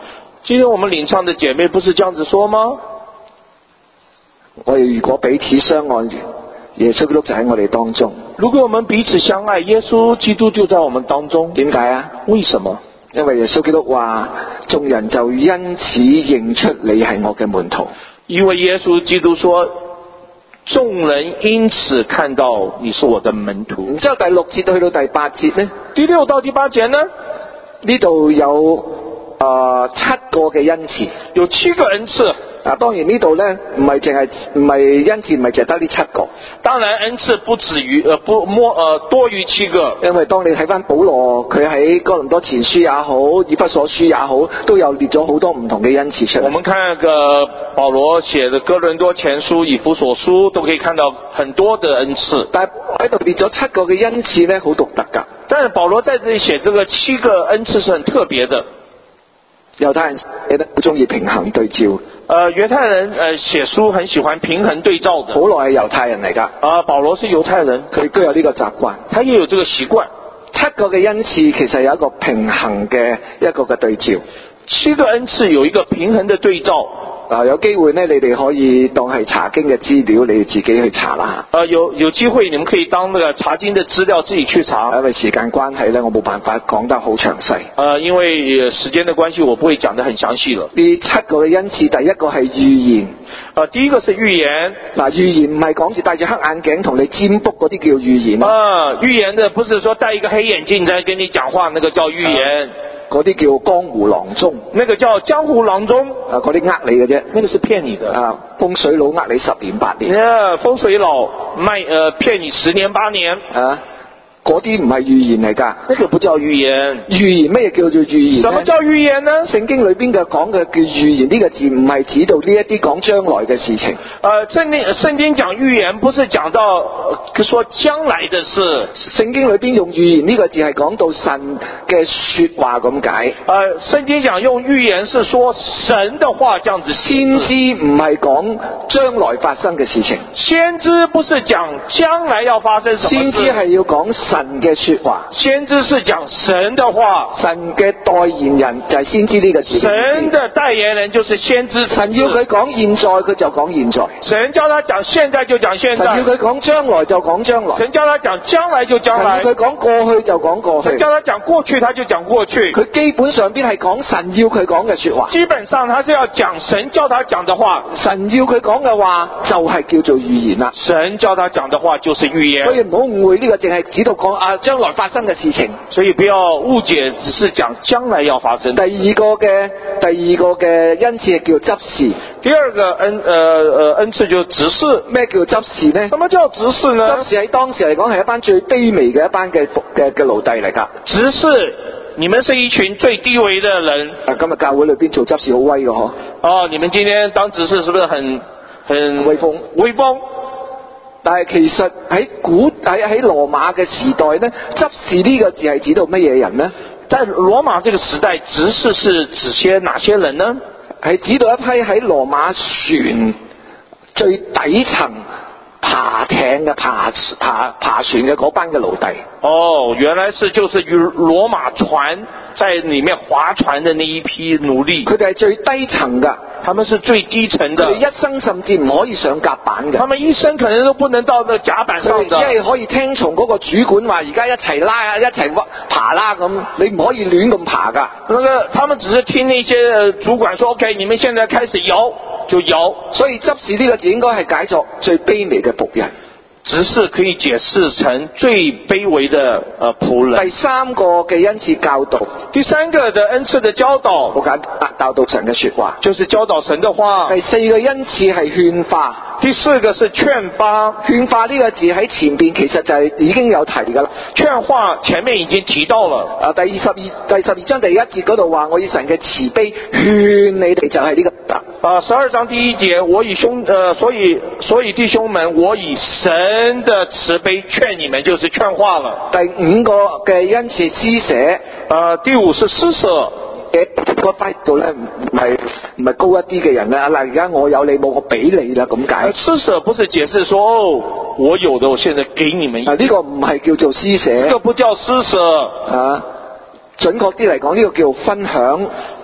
今天我們領唱的姐妹不是這樣子說嗎？ 我哋如果彼此相愛，耶穌基督就喺我哋當中。 如果我們彼此相愛，耶穌基督就在我們當中。 點解啊？ 為什麼？ 因為耶穌基督話，眾人就因此認出你係我嘅門徒。 因為耶穌基督說，眾人因此看到你是我的門徒。 然之後第六節去到第八節呢？ 第六到第八節呢？ 呢度有誒、呃、七個嘅恩賜， 有七個恩賜。 啊，當然呢度呢唔係淨係唔係恩賜，唔係淨係得呢七個。 當然恩賜不止於誒不莫誒多於七個。 因為當你睇翻保羅佢喺哥林多前書也好，以弗所書也好，都有列咗好多唔同嘅恩賜出嚟。 我們看個保羅寫的哥林多前書、以弗所書，都可以看到很多的恩賜。 但係喺度列咗七個嘅恩賜呢，好獨特㗎。 但是保羅在這裡寫這個七個恩賜是很特別的。 猶太人寫得好中意平衡對照。 呃，猶太人呃寫書很喜歡平衡對照的。 保羅係猶太人嚟㗎。 啊，保羅是猶太人， 佢都有呢個習慣， 他也有這個習慣。 七個嘅恩賜其實有一個平衡嘅一個嘅對照。 七個恩賜有一個平衡的對照。 啊，有機會呢，你哋可以當係查經嘅資料，你哋自己去查啦。 呃，有有機會你們可以當那個查經的資料自己去查。 因為時間關係呢，我冇辦法講得好詳細。 呃，因為時間的關係，我不會講得很詳細了。 呢七個嘅恩賜，第一個係預言。 呃，第一個是預言。 嗱，預言唔係講住戴住黑眼鏡同你占卜嗰啲叫預言啊。 啊，預言的不是說戴一個黑眼鏡在跟你講話，那個叫預言。 嗰啲叫江湖郎中， 那個叫江湖郎中。 啊，嗰啲呃你嘅啫， 那個是騙你的。 啊，風水佬呃你十年八年。 啊，風水佬賣呃騙你十年八年。 啊，嗰啲唔係預言嚟㗎。 那個不叫預言。 預言乜嘢叫做預言呢？ 什麼叫預言呢？ 聖經裏邊嘅講嘅叫預言呢個字唔係指到呢一啲講將來嘅事情。 呃，聖經聖經講預言不是講到、呃、說將來的事。 聖經裏邊用預言呢個字係講到神嘅說話咁解。 呃，聖經講用預言是說神的話，這樣子。 先知唔係講將來發生嘅事情。 先知不是講將來要發生什麼事。 先知係要講神嘅說話。 先知是講神的話。 神嘅代言人就係先知呢個字。 神的代言人就是先知。 神要佢講現在，佢就講現在。 神叫他講現在就講現在。 神要佢講將來就講將來。 神叫他講將來就將來。 神要佢講過去就講過去。 神叫他講過去他就講過去。 佢基本上邊係講神要佢講嘅說話。 基本上他是要講神叫他講的話。 神要佢講嘅話就係叫做預言啦。 神叫他講的話就是預言。 所以唔好誤會呢個淨係指到講啊將來發生嘅事情。 所以不要誤解，只是講將來要發生。 第二個嘅第二個嘅恩賜係叫執事。 第二個恩呃呃恩賜就執事。 咩叫執事呢？ 什麼叫執事呢？ 執事喺當時嚟講係一班最卑微嘅一班嘅嘅嘅奴隸嚟㗎。 執事，你們是一群最低微的人。 啊，今日教會裏邊做執事好威㗎嗬。 哦，你們今天當執事是不是很很威風？ 威風。 但係其實喺古喺喺羅馬嘅時代呢，執事呢個字係指到乜嘢人呢？ 在羅馬這個時代，執事是指些哪些人呢？ 係指到一批喺羅馬船最底層爬艇嘅爬爬爬船嘅嗰班嘅奴隸。 哦，原來是就是與羅馬船在裏面划船的那一批奴隸。 佢哋係最低層㗎。 他們是最低層的。 佢哋一生甚至唔可以上甲板嘅。 他們一生可能都不能到那甲板上的。 佢哋只係可以聽從嗰個主管話，而家一齊拉啊，一齊爬啦咁，你唔可以亂咁爬㗎。 那個他們只是聽那些主管說 OK， 你們現在開始搖就搖。 所以執事呢個字應該係解作最卑微嘅僕人。 執事可以解釋成最卑微的呃僕人。 第三個嘅恩賜教導。 第三個的恩賜的教導。 好簡單，教導神嘅說話。 就是教導神的話。 第四個恩賜係勸化。 第四個是勸發。 勸化呢個字喺前邊其實就係已經有提㗎啦。 勸化前面已經提到了。 啊，第二十二第十二章第一節嗰度話，我以神嘅慈悲勸你哋，就係呢個。 啊，十二章第一節，我以兄呃，所以所以弟兄們，我以神的慈悲勸你們，就是勸化了。 第五個嘅恩賜施捨。 呃，第五是施捨。 個拜度咧唔係唔係高一啲嘅人啦，嗱而家我有你冇我俾你啦咁解。 施捨不是解釋說哦，我有的我現在給你們。 啊，呢個唔係叫做施捨。 呢個不叫施捨。 啊，準確啲嚟講，呢個叫分享。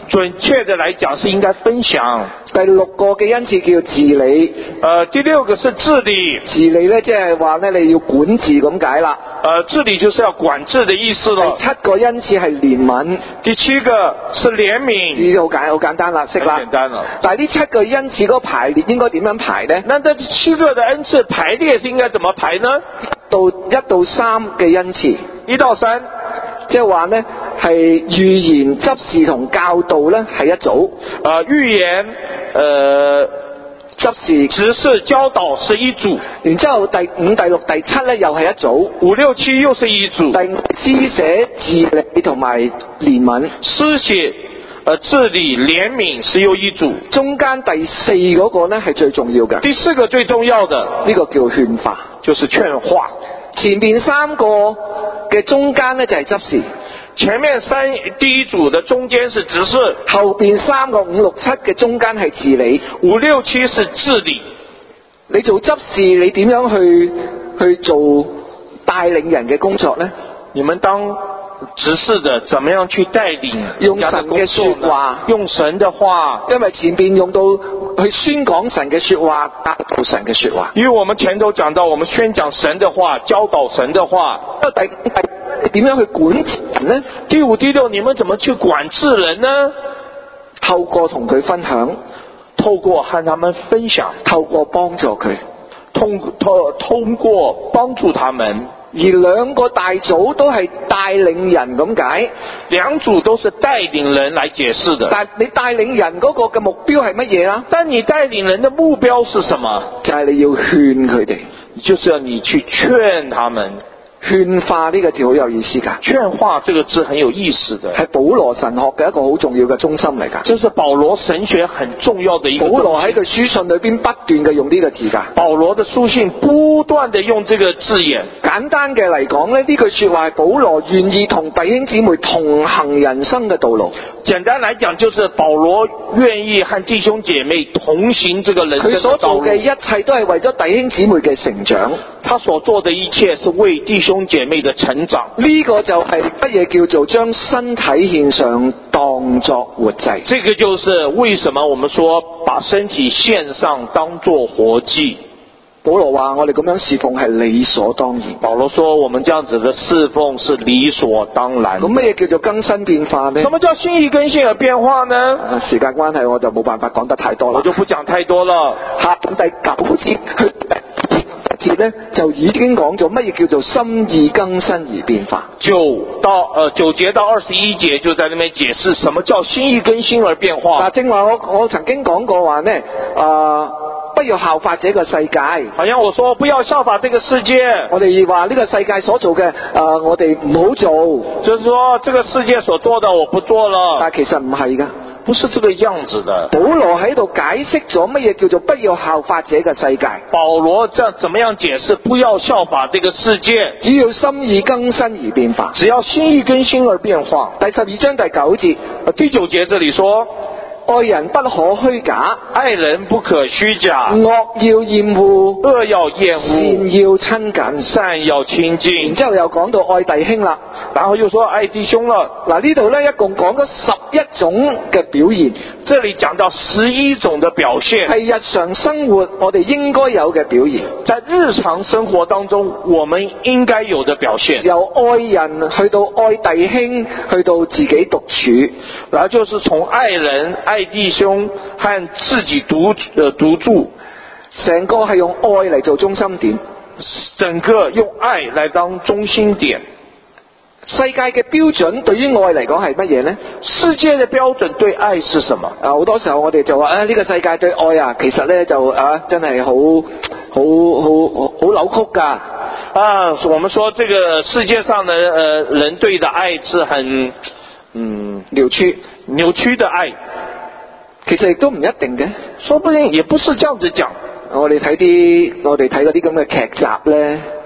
準確的來講是應該分享。 第六個嘅恩賜叫治理。 呃，第六個是治理。 治理咧，即係話咧，你要管治咁解啦。 呃，治理就是要管制的意思咯。 第七個恩賜係憐憫。 第七個是憐憫。 呢啲好簡好簡單啦，識啦。 很簡單啦。 但係呢七個恩賜嗰個排列應該點樣排呢？ 那這七個的恩賜排列是應該怎麼排呢？ 到一到三嘅恩賜。 一到三。 即係話呢，係預言、執事同教導呢係一組。 呃，預言、呃， 執事、 執事、教導是一組。 然之後第五、第六、第七呢又係一組。 五六七又是一組。 第五施捨、治理同埋憐憫。 施捨、呃，治理、憐憫是又一組。 中間第四嗰個呢係最重要嘅。 第四個最重要的呢個叫勸化， 就是勸化。 前面三個嘅中間呢就係執事。 前面三第一組的中間是執事， 後邊三個五六七嘅中間係治理， 五六七是治理。 你做執事，你點樣去去做帶領人嘅工作呢？ 你們當執事的，怎麼樣去帶領用神嘅說話， 用神的話， 因為前邊用到去宣講神嘅說話，教導神嘅說話。 因為我們前頭講到，我們宣講神的話，教導神的話。 第第你點樣去管治人呢？ 第五、第六，你們怎麼去管治人呢？ 透過同佢分享， 透過和他們分享， 透過幫助佢， 通通通過幫助他們。 而兩個大組都係帶領人咁解， 兩組都是帶領人來解釋的。 但你帶領人嗰個嘅目標係乜嘢啊？ 但你帶領人的目標是什麼？ 就係你要勸佢哋， 就是要你去勸他們。 勸化呢個字好有意思噶， 勸化這個字很有意思的， 係保羅神學嘅一個好重要嘅中心嚟噶。 這是保羅神學很重要的一個。 保羅喺佢書信裏邊不斷嘅用呢個字噶。 保羅的書信不斷地用這個字眼。 簡單嘅嚟講咧，呢句說話係保羅願意同弟兄姊妹同行人生嘅道路。 簡單來講，就是保羅願意和弟兄姐妹同行這個人生的道路。佢所做嘅一切都係為咗弟兄姊妹嘅成長。他所做的一切是為弟兄姐妹的成長。 呢個就係乜嘢叫做將身體獻上當作活祭。 這個就是為什麼我們說把身體獻上當作活祭。 保羅話我哋咁樣侍奉係理所當然。 保羅說我們這樣子的侍奉是理所當然。 咁乜嘢叫做更新變化呢？ 什麼叫心意更新而變化呢？ 啊、時間關係我就冇辦法講得太多啦。 我就不講太多了。 下第九節去第節咧就已經講咗乜嘢叫做心意更新而變化。 九到呃九節到二十一節就在那邊解釋什麼叫心意更新而變化。 嗱，正話我我曾經講過話呢，啊、呃。不要效法這個世界， 好像我說不要效法這個世界。 我哋話呢個世界所做嘅，誒、呃，我哋唔好做。 就是說，這個世界所做的我不做了。 但其實唔係噶， 不是這個樣子的。 保羅喺度解釋咗乜嘢叫做不要效法這個世界。 保羅這怎麼樣解釋不要效法這個世界？ 只要心意更新而變化， 只要心意更新而變化。 第十二章第九節， 第九節這裏說。 愛人不可虛假， 愛人不可虛假。 惡要厭惡， 惡要厭惡。 善要親近， 善要親近。 然之後又講到愛弟兄啦， 然後又說愛弟兄了。 嗱，呢度咧一共講咗十一種嘅表現。 這裏講到十一種的表現， 係日常生活我哋應該有嘅表現。 在日常生活當中，我們應該有的表現。 由愛人去到愛弟兄，去到自己獨處， 然後就是從愛人、愛弟兄和自己獨呃獨住， 成個係用愛嚟做中心點， 整個用愛來當中心點。 世界嘅標準對於愛嚟講係乜嘢呢？ 世界嘅標準對愛是什麼？ 啊，好多時候我哋就話啊，呢個世界對愛啊，其實呢就啊真係好好好好扭曲噶。 啊，我們說這個世界上的呃人對的愛是很嗯扭曲扭曲的愛， 其實亦都唔一定嘅， 說不定也不是這樣子講。 我哋睇啲我哋睇嗰啲咁嘅劇集呢， 我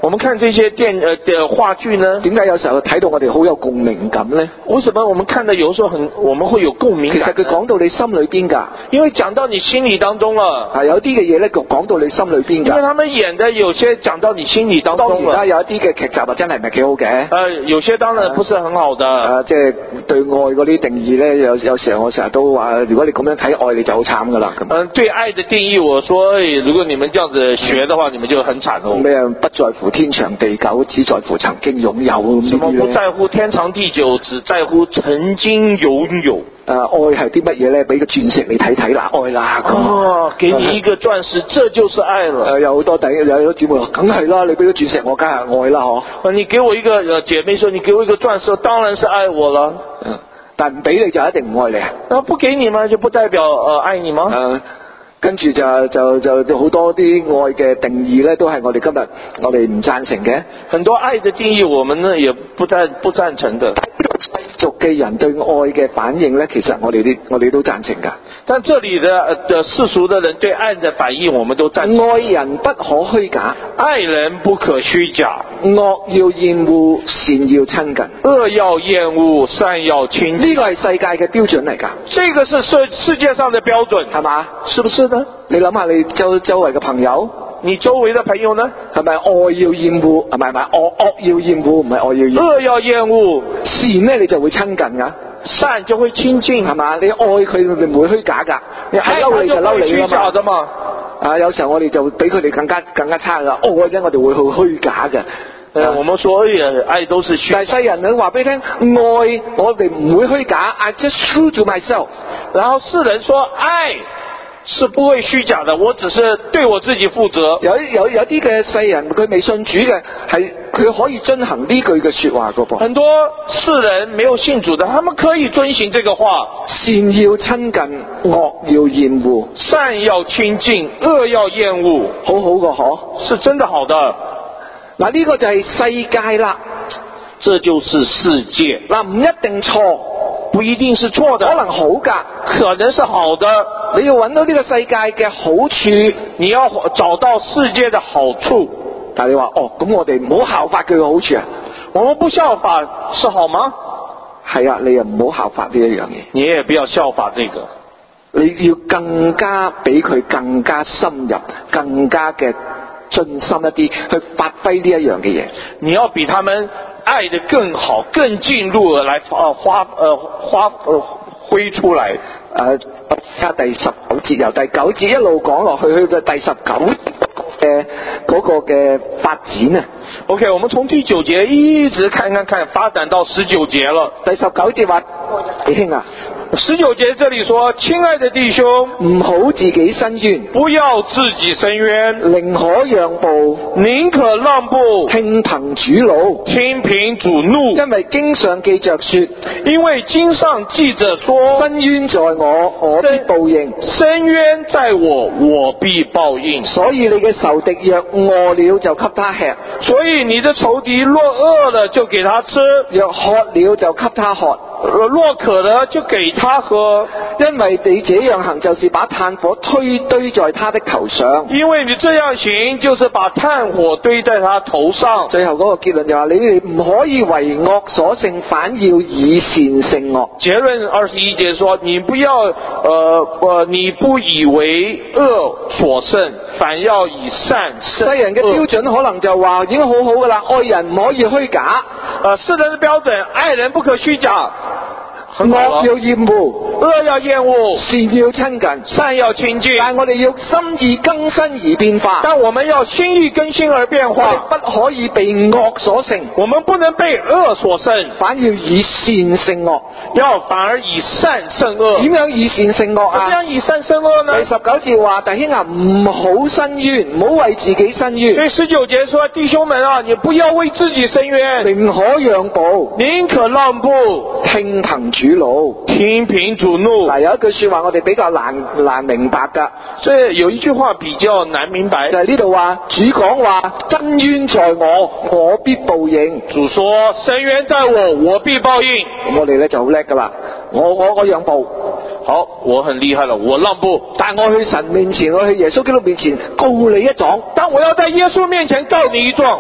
我們看這些電呃的話劇呢， 點解有時候睇到我哋好有共鳴感呢？ 為什麼我們看的有時候很我們會有共鳴感？ 其實佢講到你心裏邊㗎， 因為講到你心裏當中了。 係有啲嘅嘢咧，講到你心裏邊㗎。 因為他們演的有些講到你心裏當中了。 當然啦，有一啲嘅劇集啊，真係唔係幾好嘅。 呃，有些當然不是很好的。 誒，即係對愛嗰啲定義咧，有有時候我成日都話，如果你咁樣睇愛，你就好慘㗎啦。咁。 嗯，對愛的定義，我說，誒，如果你們這樣子學的話，你們就很慘哦。 咩不在乎天長地久，只在乎曾經擁有。 什麼不在乎天長地久，只在乎曾經擁有。 誒、呃，愛係啲乜嘢咧？俾個鑽石你睇睇啦，愛啦。 哦，給你一個鑽石，這就是愛了。誒、 呃，有好多弟，有好多姊妹話，梗係啦，你俾個鑽石我，梗係愛啦，嗬。 你給我一個，呃，姐妹說，你給我一個鑽石，當然是愛我了。 嗯，但唔俾你就一定唔愛你啊？ 那不給你嗎？就不代表，呃，愛你嗎？ 誒、呃。跟住就就就就好多啲愛嘅定義咧，都係我哋今日我哋唔贊成嘅。很多愛嘅定義，我們呢也不贊不贊成的。世俗嘅人對愛嘅反應咧，其實我哋啲我哋都贊成㗎。 但這裡的的世俗的人對愛的反應，我們都贊成。 愛人不可虛假， 愛人不可虛假。 惡要厭惡，善要親近。 惡要厭惡，善要親近。 呢個係世界嘅標準嚟㗎。 這個是世世界上的標準， 係嘛？ 是不是呢？ 你諗下你周周圍嘅朋友， 你周圍的朋友呢？ 係咪愛要厭惡？唔係唔係惡惡要厭惡，唔係愛要厭惡。 惡要厭惡， 善咧你就會親近㗎。 善就會親近， 係嘛？你愛佢，你唔會虛假㗎。你嬲你就嬲你㗎嘛。啊，有時候我哋就比佢哋更加更加差啦。愛咧我哋會好虛假嘅。 誒、呃，我們所有愛都是虛假。 但係世人佢話俾你聽，愛我哋唔會虛假。I just true to myself。 然後世人說愛是不會虛假的，我只是對我自己負責。 有有有啲嘅世人佢未信主嘅，係佢可以遵行呢句嘅說話噶噃。 很多世人沒有信主的，他們可以遵行這個話： 善要親近，惡要厭惡。 善要親近，惡要厭惡。 好好個嗬， 是真的好的。 嗱，呢個就係世界啦， 這就是世界。 嗱，唔一定錯， 不一定是錯的， 可能好噶， 可能是好的。 你要揾到呢個世界嘅好處， 你要找到世界的好處。 但係你話哦，咁我哋唔好效法佢嘅好處啊？ 我們不效法是好嗎？ 係啊，你又唔好效法呢一樣嘢。 你也不要效法這個。 你要更加比佢更加深入，更加嘅盡心一啲去發揮呢一樣嘅嘢。 你要比他們愛得更好，更進入來發花呃花呃揮出來。 誒，而家第十九節由第九節一路講落去，去到第十九嘅嗰個嘅發展啊。 OK， 我們從第九節一直看看看，發展到十九節了。 第十九節話，弟兄啊， 十九節這裡說，親愛的弟兄， 唔好自己伸冤， 不要自己伸冤， 寧可讓步， 寧可讓步， 聽憑主怒， 聽憑主怒， 因為經上記着說， 因為經上記着說， 伸冤在我，我必報應， 伸冤在我，我必報應。 所以你嘅仇敵若餓了，就給他吃。 所以你的仇敵若餓了就給他吃， 若渴了就給他喝， 若渴了就給他喝。 因為你這樣行，就是把炭火推堆在他的頭上。 因為你這樣行，就是把炭火堆在他頭上。 最後嗰個結論就話：你哋唔可以為惡所勝，反要以善勝惡。 結論二十一節說：你不要，呃呃，你不以為惡所勝，反要以善勝惡。 世人嘅標準可能就話已經好好噶啦，愛人唔可以虛假。 呃，世人的標準，愛人不可虛假。 惡要厭惡， 惡要厭惡， 善要親近， 善要親近。 但我哋要心意更新而變化。 但我們要心意更新而變化， 我哋不可以被惡所勝。 我們不能被惡所勝， 反要以善勝惡。 要反而以善勝惡。 點樣以善勝惡啊？ 點樣以善勝惡呢？ 第十九節話：弟兄啊，唔好伸冤，唔好為自己伸冤。 第十九節說：弟兄們啊，你不要為自己伸冤， 寧可讓步， 寧可讓步， 聽憑主怒， 聽憑主怒。 嗱，有一句說話我哋比較難難明白噶， 所以有一句話比較難明白， 就係呢度話主講話：伸冤在我，我必報應。 主說：伸冤在我，我必報應。 咁我哋咧就好叻噶啦，我我我讓步， 好，我很厲害了，我讓步。 但我去神面前，我去耶穌基督面前告你一狀， 但我要在耶穌面前告你一狀。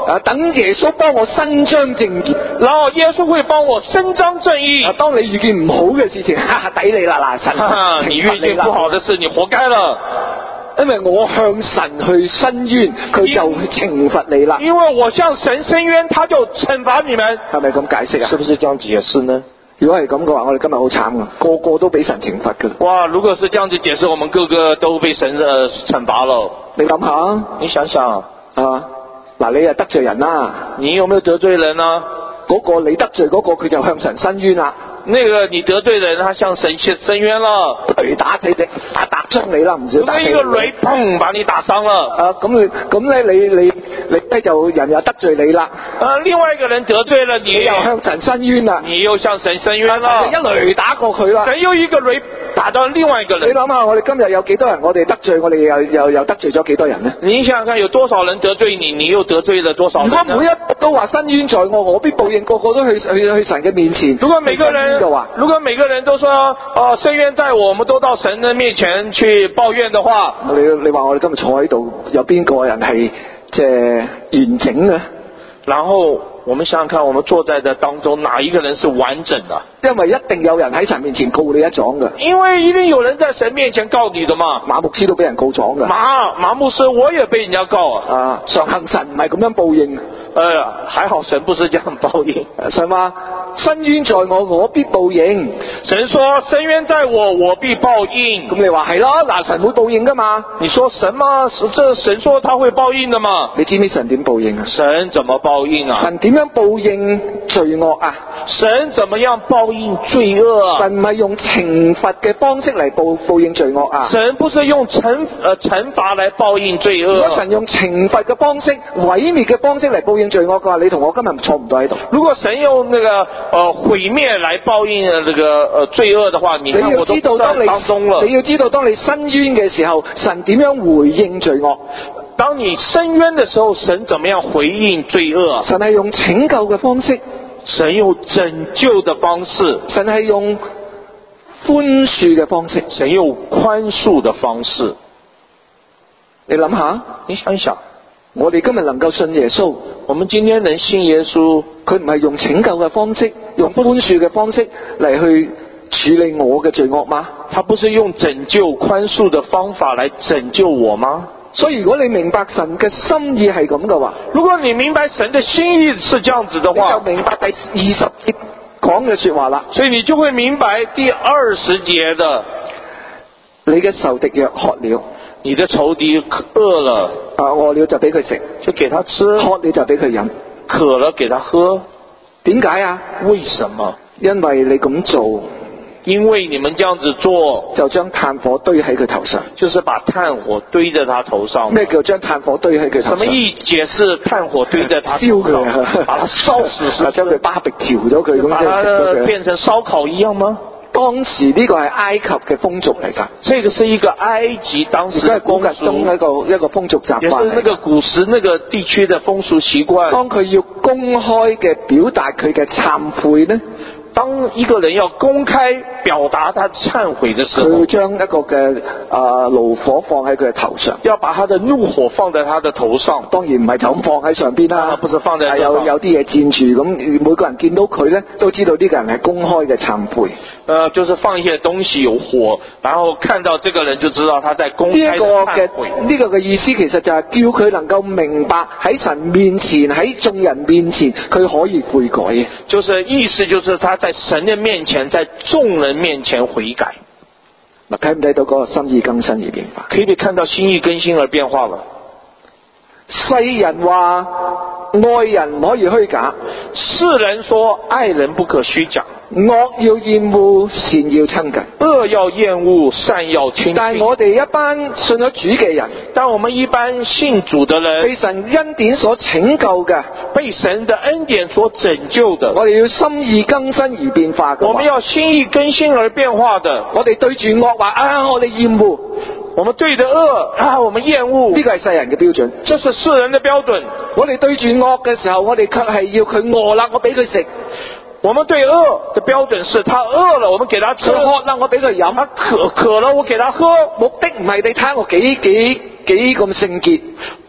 啊，等耶穌幫我伸張正義， 然後耶穌會幫我伸張正義。 啊，當你遇見唔好嘅事情，哈哈，抵你啦嗱，神哈哈，你遇見不好的事，你活該了。 因為我向神去申冤，佢就懲罰你啦。 因為我向神申冤，他就懲罰你們。 係咪咁解釋啊？ 是不是這樣解釋呢？ 如果係咁嘅話，我哋今日好慘噶，個個都俾神懲罰噶。 哇！如果是這樣子解釋，我們個個都被神呃懲罰了。 你諗下， 你想想啊，嗱，你又得罪人啦， 你有沒有得罪人呢？ 嗰個你得罪嗰個，佢就向神申冤啦。 那個你得罪人，他向神申冤了， 雷打死你，打打傷你啦，唔少打死你。 一個雷砰把你打傷了。 啊，咁你咁咧，你你你咧就人又得罪你啦。 啊，另外一個人得罪了你， 你又向神申冤啦。 你又向神申冤啦。 一雷打過佢啦。 神又一個雷打到另外一個人。 你諗下，我哋今日有幾多人？我哋得罪，我哋又又又得罪咗幾多人呢？ 你想想看，有多少人得罪你，你又得罪了多少人呢？ 如果每一都話申冤在我，我必報應，個個都去去去神嘅面前。 如果每個人如果每個人都說哦，申冤在我，我們都到神的面前去抱怨的話， 你你話我哋今日坐喺度，有邊個人係即係完整嘅？ 然後我們想想看，我們坐在的當中，哪一個人是完整的？ 因為一定有人喺神面前告你一狀嘅。 因為一定有人在神面前告你的嘛。 馬牧師都俾人告狀嘅。 馬馬牧師我也被人家告啊。 啊，常行神唔係咁樣報應。 呃，還好神不是這樣報應。 神話申冤在我，我必報應。 神說申冤在我，我必報應。 咁你話係咯？嗱，神會報應噶嘛？ 你說神嗎？這神說他會報應的嘛？ 你知唔知神點報應啊？ 神怎麼報應啊？ 神點樣報應罪惡啊？ 神怎麼樣報應罪惡啊？ 神唔係用懲罰嘅方式嚟報報應罪惡啊？ 神不是用懲呃懲罰來報應罪惡。 如果神用懲罰嘅方式、毀滅嘅方式嚟報應罪惡嘅話，你同我今日坐唔到喺度。 如果神用那個呃毀滅來報應那個呃罪惡的話，你看我都不在當中了。 你要知道，當你申冤嘅時候，神點樣回應罪惡？ 當你申冤的時候，神怎麼樣回應罪惡？ 神係用拯救嘅方式， 神用拯救的方式， 神係用寬恕嘅方式， 神用寬恕的方式。 你諗下， 你想想， 我哋今日能夠信耶穌， 我們今天能信耶穌， 佢唔係用拯救嘅方式，用寬恕嘅方式嚟去處理我嘅罪惡嗎？ 他不是用拯救寬恕的方法來拯救我嗎？ 所以如果你明白神嘅心意係咁嘅話， 如果你明白神的心意是這樣子的話， 你就明白第二十節講嘅說話啦。 所以你就會明白第二十節的， 你嘅仇敵若渴了， 你的仇敵餓了， 啊餓了就俾佢食， 就給他吃； 渴了就俾佢飲， 渴了給他喝。 點解啊？ 為什麼？ 因為你咁做， 因為你們這樣子做， 就將炭火堆喺佢頭上， 就是把炭火堆在他頭上。 咩叫將炭火堆喺佢頭上？ 什麼意解釋炭火堆在他頭上？ 燒佢， 把它燒死， 將佢巴比調咗佢， 把它變成燒烤一樣嗎？ 當時呢個係埃及嘅風俗嚟噶， 這個是一個埃及當時的古實中一個一個風俗習慣， 也是那個古時那個地區的風俗習慣。 當佢要公開嘅表達佢嘅懺悔呢， 當一個人要公開表達他懺悔的時候， 佢將一個嘅啊爐火放喺佢嘅頭上， 要把他的怒火放在他的頭上。 當然唔係就咁放喺上邊啦， 啊，不是放在頭上， 有有啲嘢佔住，咁每個人見到佢咧，都知道呢個人係公開嘅懺悔。 呃，就是放一些東西有火，然後看到這個人就知道他在公開的懺悔。 呢、這個嘅意思其實就係叫佢能夠明白喺神面前，喺眾人面前，佢可以悔改嘅。 就是意思就是他在神的面前，在眾人面前悔改。 嗱，睇唔睇到嗰個心意更新而變化？ 可以看到心意更新而變化了。 世人話愛人唔可以虛假， 世人說愛人不可虛假。 惡要厭惡，善要親近； 惡要厭惡，善要親近。 但係我哋一班信咗主嘅人， 但我們一般信主的人， 被神恩典所拯救嘅， 被神的恩典所拯救的， 我哋要心意更新而變化嘅。 我們要心意更新而變化的。 我哋對住惡話啊，我哋厭惡； 我們對着惡啊，我們厭惡。 呢個係世人嘅標準， 這是世人的標準。 我哋對住惡嘅時候，我哋卻係要佢餓啦，我俾佢食。 我們對惡的標準是他餓了，我們給他吃； 渴啦，我俾佢飲； 他渴渴了，我給他喝。 目的唔係你睇下我幾幾幾咁聖潔，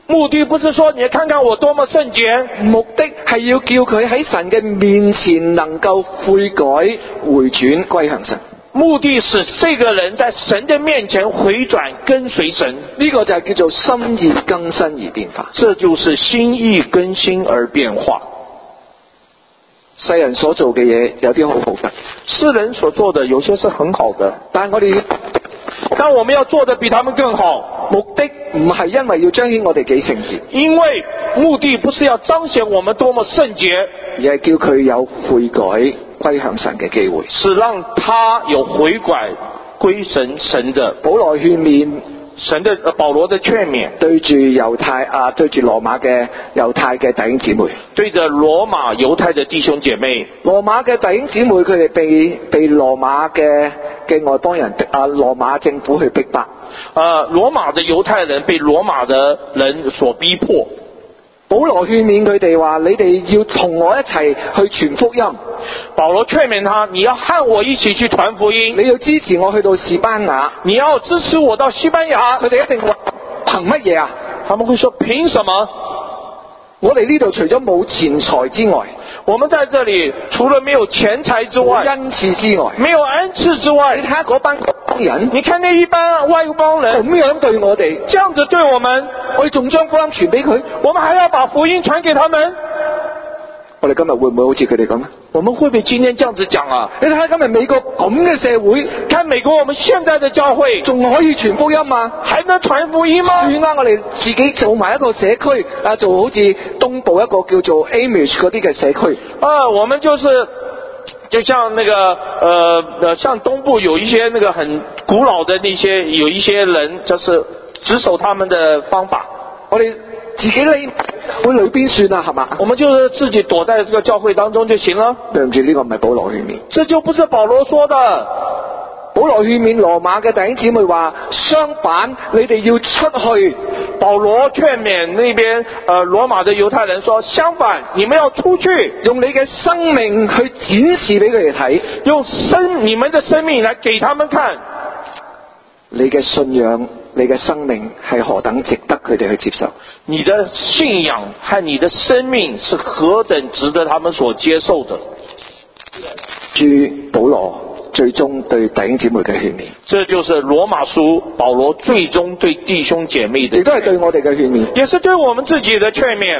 目的不是說你看看我多麼聖潔， 目的係要叫佢喺神嘅面前能夠悔改回轉歸向神。 目的是這個人在神的面前回轉跟隨神， 呢個就係叫做心意更新而變化。 這就是心意更新而變化。 世人所做嘅嘢有啲好好嘅， 世人所做的有些是很好的， 但我哋但我們要做的比他們更好。 目的唔係因為要彰顯我哋幾聖潔， 因為目的不是要彰顯我們多麼聖潔， 而係叫佢有悔改歸向神嘅機會， 是讓他有悔改歸神神的。 保羅勸勉神的保羅的勸勉， 對住猶太啊，對住羅馬嘅猶太嘅弟兄姊妹， 對着羅馬猶太的弟兄姐妹， 羅馬嘅弟兄姊妹佢哋被被羅馬嘅嘅外邦人啊，羅馬政府去逼迫。 呃，羅馬的猶太人被羅馬的人所逼迫。 保羅勸勉佢哋話：你哋要同我一齊去傳福音。 保羅勸勉他：你要和我一起去傳福音。 你要支持我去到西班牙。 你要支持我到西班牙。 佢哋一定話：憑乜嘢啊？ 他們會說：憑什麼？ 我哋呢度除咗冇錢財之外， 我們在這裡除了沒有錢財之外， 恩賜之外， 沒有恩賜之外， 你睇下嗰班人， 你看那一班外邦人咁樣對我哋， 這樣子對我們， 我哋仲將福音傳俾佢， 我們還要把福音傳給他們。 我哋今日會唔會好似佢哋咁？ 我們會不會今天這樣子講啊？ 你睇下今日美國咁嘅社會， 看美國我們現在的教會， 仲可以傳福音嗎？ 還能傳福音嗎？ 算啦，我哋自己做埋一個社區啊，做好似東部一個叫做 Amish 嗰啲嘅社區。 啊，我們就是就像那個呃呃，像東部有一些那個很古老的那些有一些人，就是只守他們的方法。 我哋自己匿喺裏邊算啦，係嘛？ 我們就是自己躲在這個教會當中就行了。 對唔住，呢個唔係保羅勸勉， 這就不是保羅說的。 保羅勸勉羅馬嘅弟兄姊妹話：相反，你哋要出去。 保羅勸勉那邊呃羅馬的猶太人說：相反，你們要出去， 用你嘅生命去展示俾佢哋睇， 用生你們的生命來給他們看。 你嘅信仰，你嘅生命係何等值得佢哋去接受？ 你的信仰和你的生命是何等值得他們所接受的？ 主保羅最終對弟兄姊妹嘅勸勉， 這就是羅馬書保羅最終對弟兄姐妹的， 亦都係對我哋嘅勸勉， 也是對我們自己的勸勉。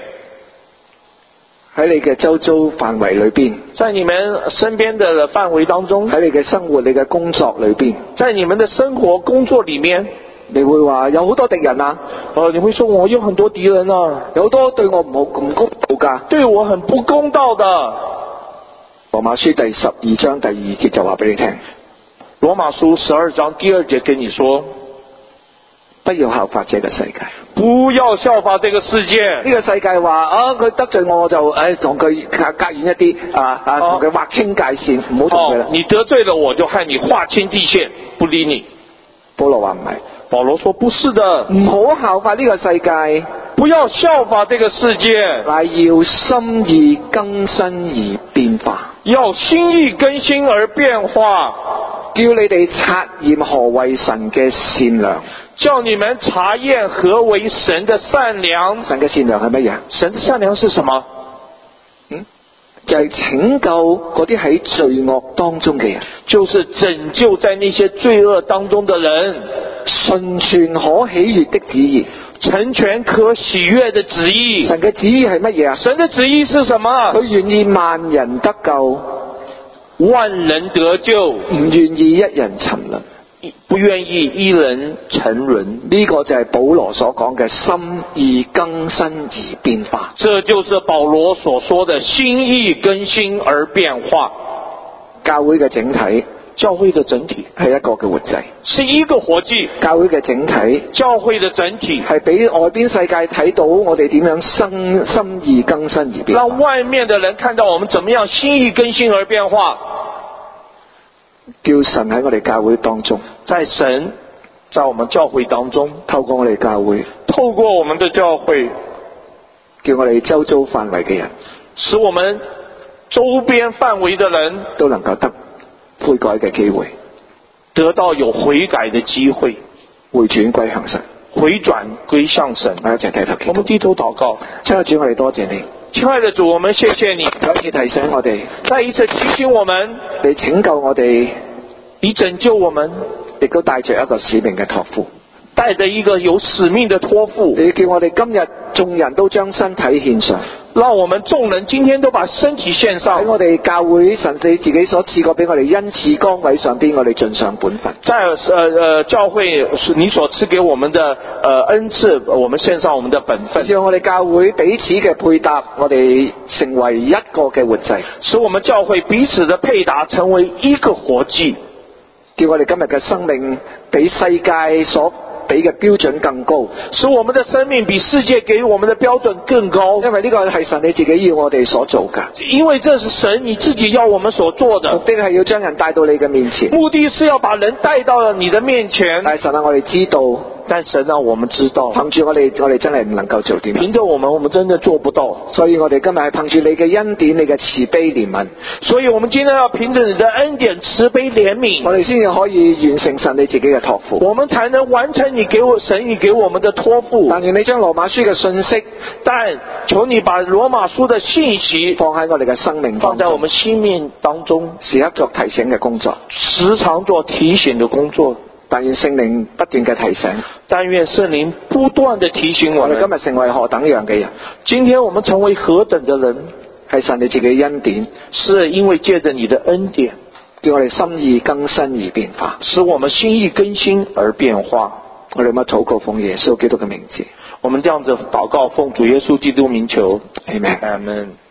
喺你嘅周遭範圍裏邊， 在你們身邊的範圍當中， 喺你嘅生活、你嘅工作裏邊， 在你們的生活工作裏面， 你會話有好多敵人啊！ 呃，你會說我有很多敵人啊， 有好多對我唔好唔公道噶， 對我很不公道的。 羅馬書第十二章第二節就話俾你聽， 羅馬書十二章第二節跟你說， 不要效法這個世界， 不要效法這個世界。 呢個世界話啊，佢得罪我，我就誒同佢隔隔遠一啲啊啊，同佢劃清界線，唔好同佢啦。 你得罪了我，就和你劃清地線，不理你。 保羅話唔係， 保羅說不是的， 唔好效法呢個世界， 不要效法這個世界， 乃要心意更新而變化。 要心意更新而變化， 叫你哋察驗何為神嘅善良， 叫你們查驗何為神的善良。 神嘅善良係乜嘢？ 神的善良是什麼？ 嗯，就係拯救嗰啲喺罪惡當中嘅人， 就是拯救在那些罪惡當中的人， 純全可喜悅的旨意， 成全可喜悅的旨意。 神嘅旨意係乜嘢啊？ 神的旨意是什麼？ 佢願意萬人得救， 萬人得救， 唔願意一人沉淪， 不願意一人沉淪。 呢個就係保羅所講嘅心意更新而變化。 這就是保羅所說的心意更新而變化。 教會嘅整體， 教會的整體係一個嘅活祭， 是一個活祭。 教會嘅整體， 教會的整體係俾外邊世界睇到我哋點樣生心意更新而變化， 讓外面的人看到我們怎麼樣心意更新而變化。 叫神喺我哋教會當中， 在神在我們教會當中， 透過我哋教會， 透過我們的教會， 叫我哋周遭範圍嘅人， 使我們周邊範圍的人都能夠得悔改嘅機會， 得到有悔改的機會， 回轉歸向神， 回轉歸向神。 我一齊低頭祈禱。 我們低頭禱告。 親愛的主，我哋多謝你。 親愛的主，我們謝謝你， 再一次提醒我哋， 再一次提醒我們， 你拯救我哋， 你拯救我們， 亦都帶着一個使命嘅託付， 帶着一個有使命的託付。 你叫我哋今日眾人都將身體獻上， 讓我們眾人今天都把身體獻上。 喺我哋教會神你自己所賜過俾我哋恩賜崗位上邊，我哋盡上本分。 在呃呃教會你所賜給我們的呃恩賜，我們獻上我們的本分。 讓我哋教會彼此嘅配搭，我哋成為一個嘅活祭， 使我們教會彼此的配搭成為一個活祭。 叫我哋今日嘅生命比世界所俾嘅標準更高， 使我們的生命比世界給我們的標準更高。 因為呢個係神你自己要我哋所做嘅， 因為這是神你自己要我們所做的。 目的係要將人帶到你嘅面前， 目的是要把人帶到你的面前。 但神啊，我哋知道， 但神讓我們知道， 憑住我哋，我哋真係唔能夠做啲乜。 憑着我們，我們真的做不到。 所以我哋今日係憑住你嘅恩典，你嘅慈悲憐憫。 所以我們今天要憑着你的恩典、慈悲憐憫， 我哋先至可以完成神你自己嘅託付。 我們才能完成你給我神你給我們的託付。 但願你將羅馬書嘅信息， 但求你把羅馬書的信息放喺我哋嘅生命當中， 放在我們心命當中， 時刻作提醒嘅工作， 時常做提醒的工作。 但願聖靈不斷嘅提醒， 但願聖靈不斷的提醒我們。 我哋今日成為何等樣嘅人？ 今天我們成為何等的人？ 係神你自己恩典， 是因為借着你的恩典， 叫我哋心意更新而變化， 使我們心意更新而變化。 我哋乜禱告奉耶穌基督嘅名字， 我們這樣子禱告奉主耶穌基督名求， 阿們。 阿們。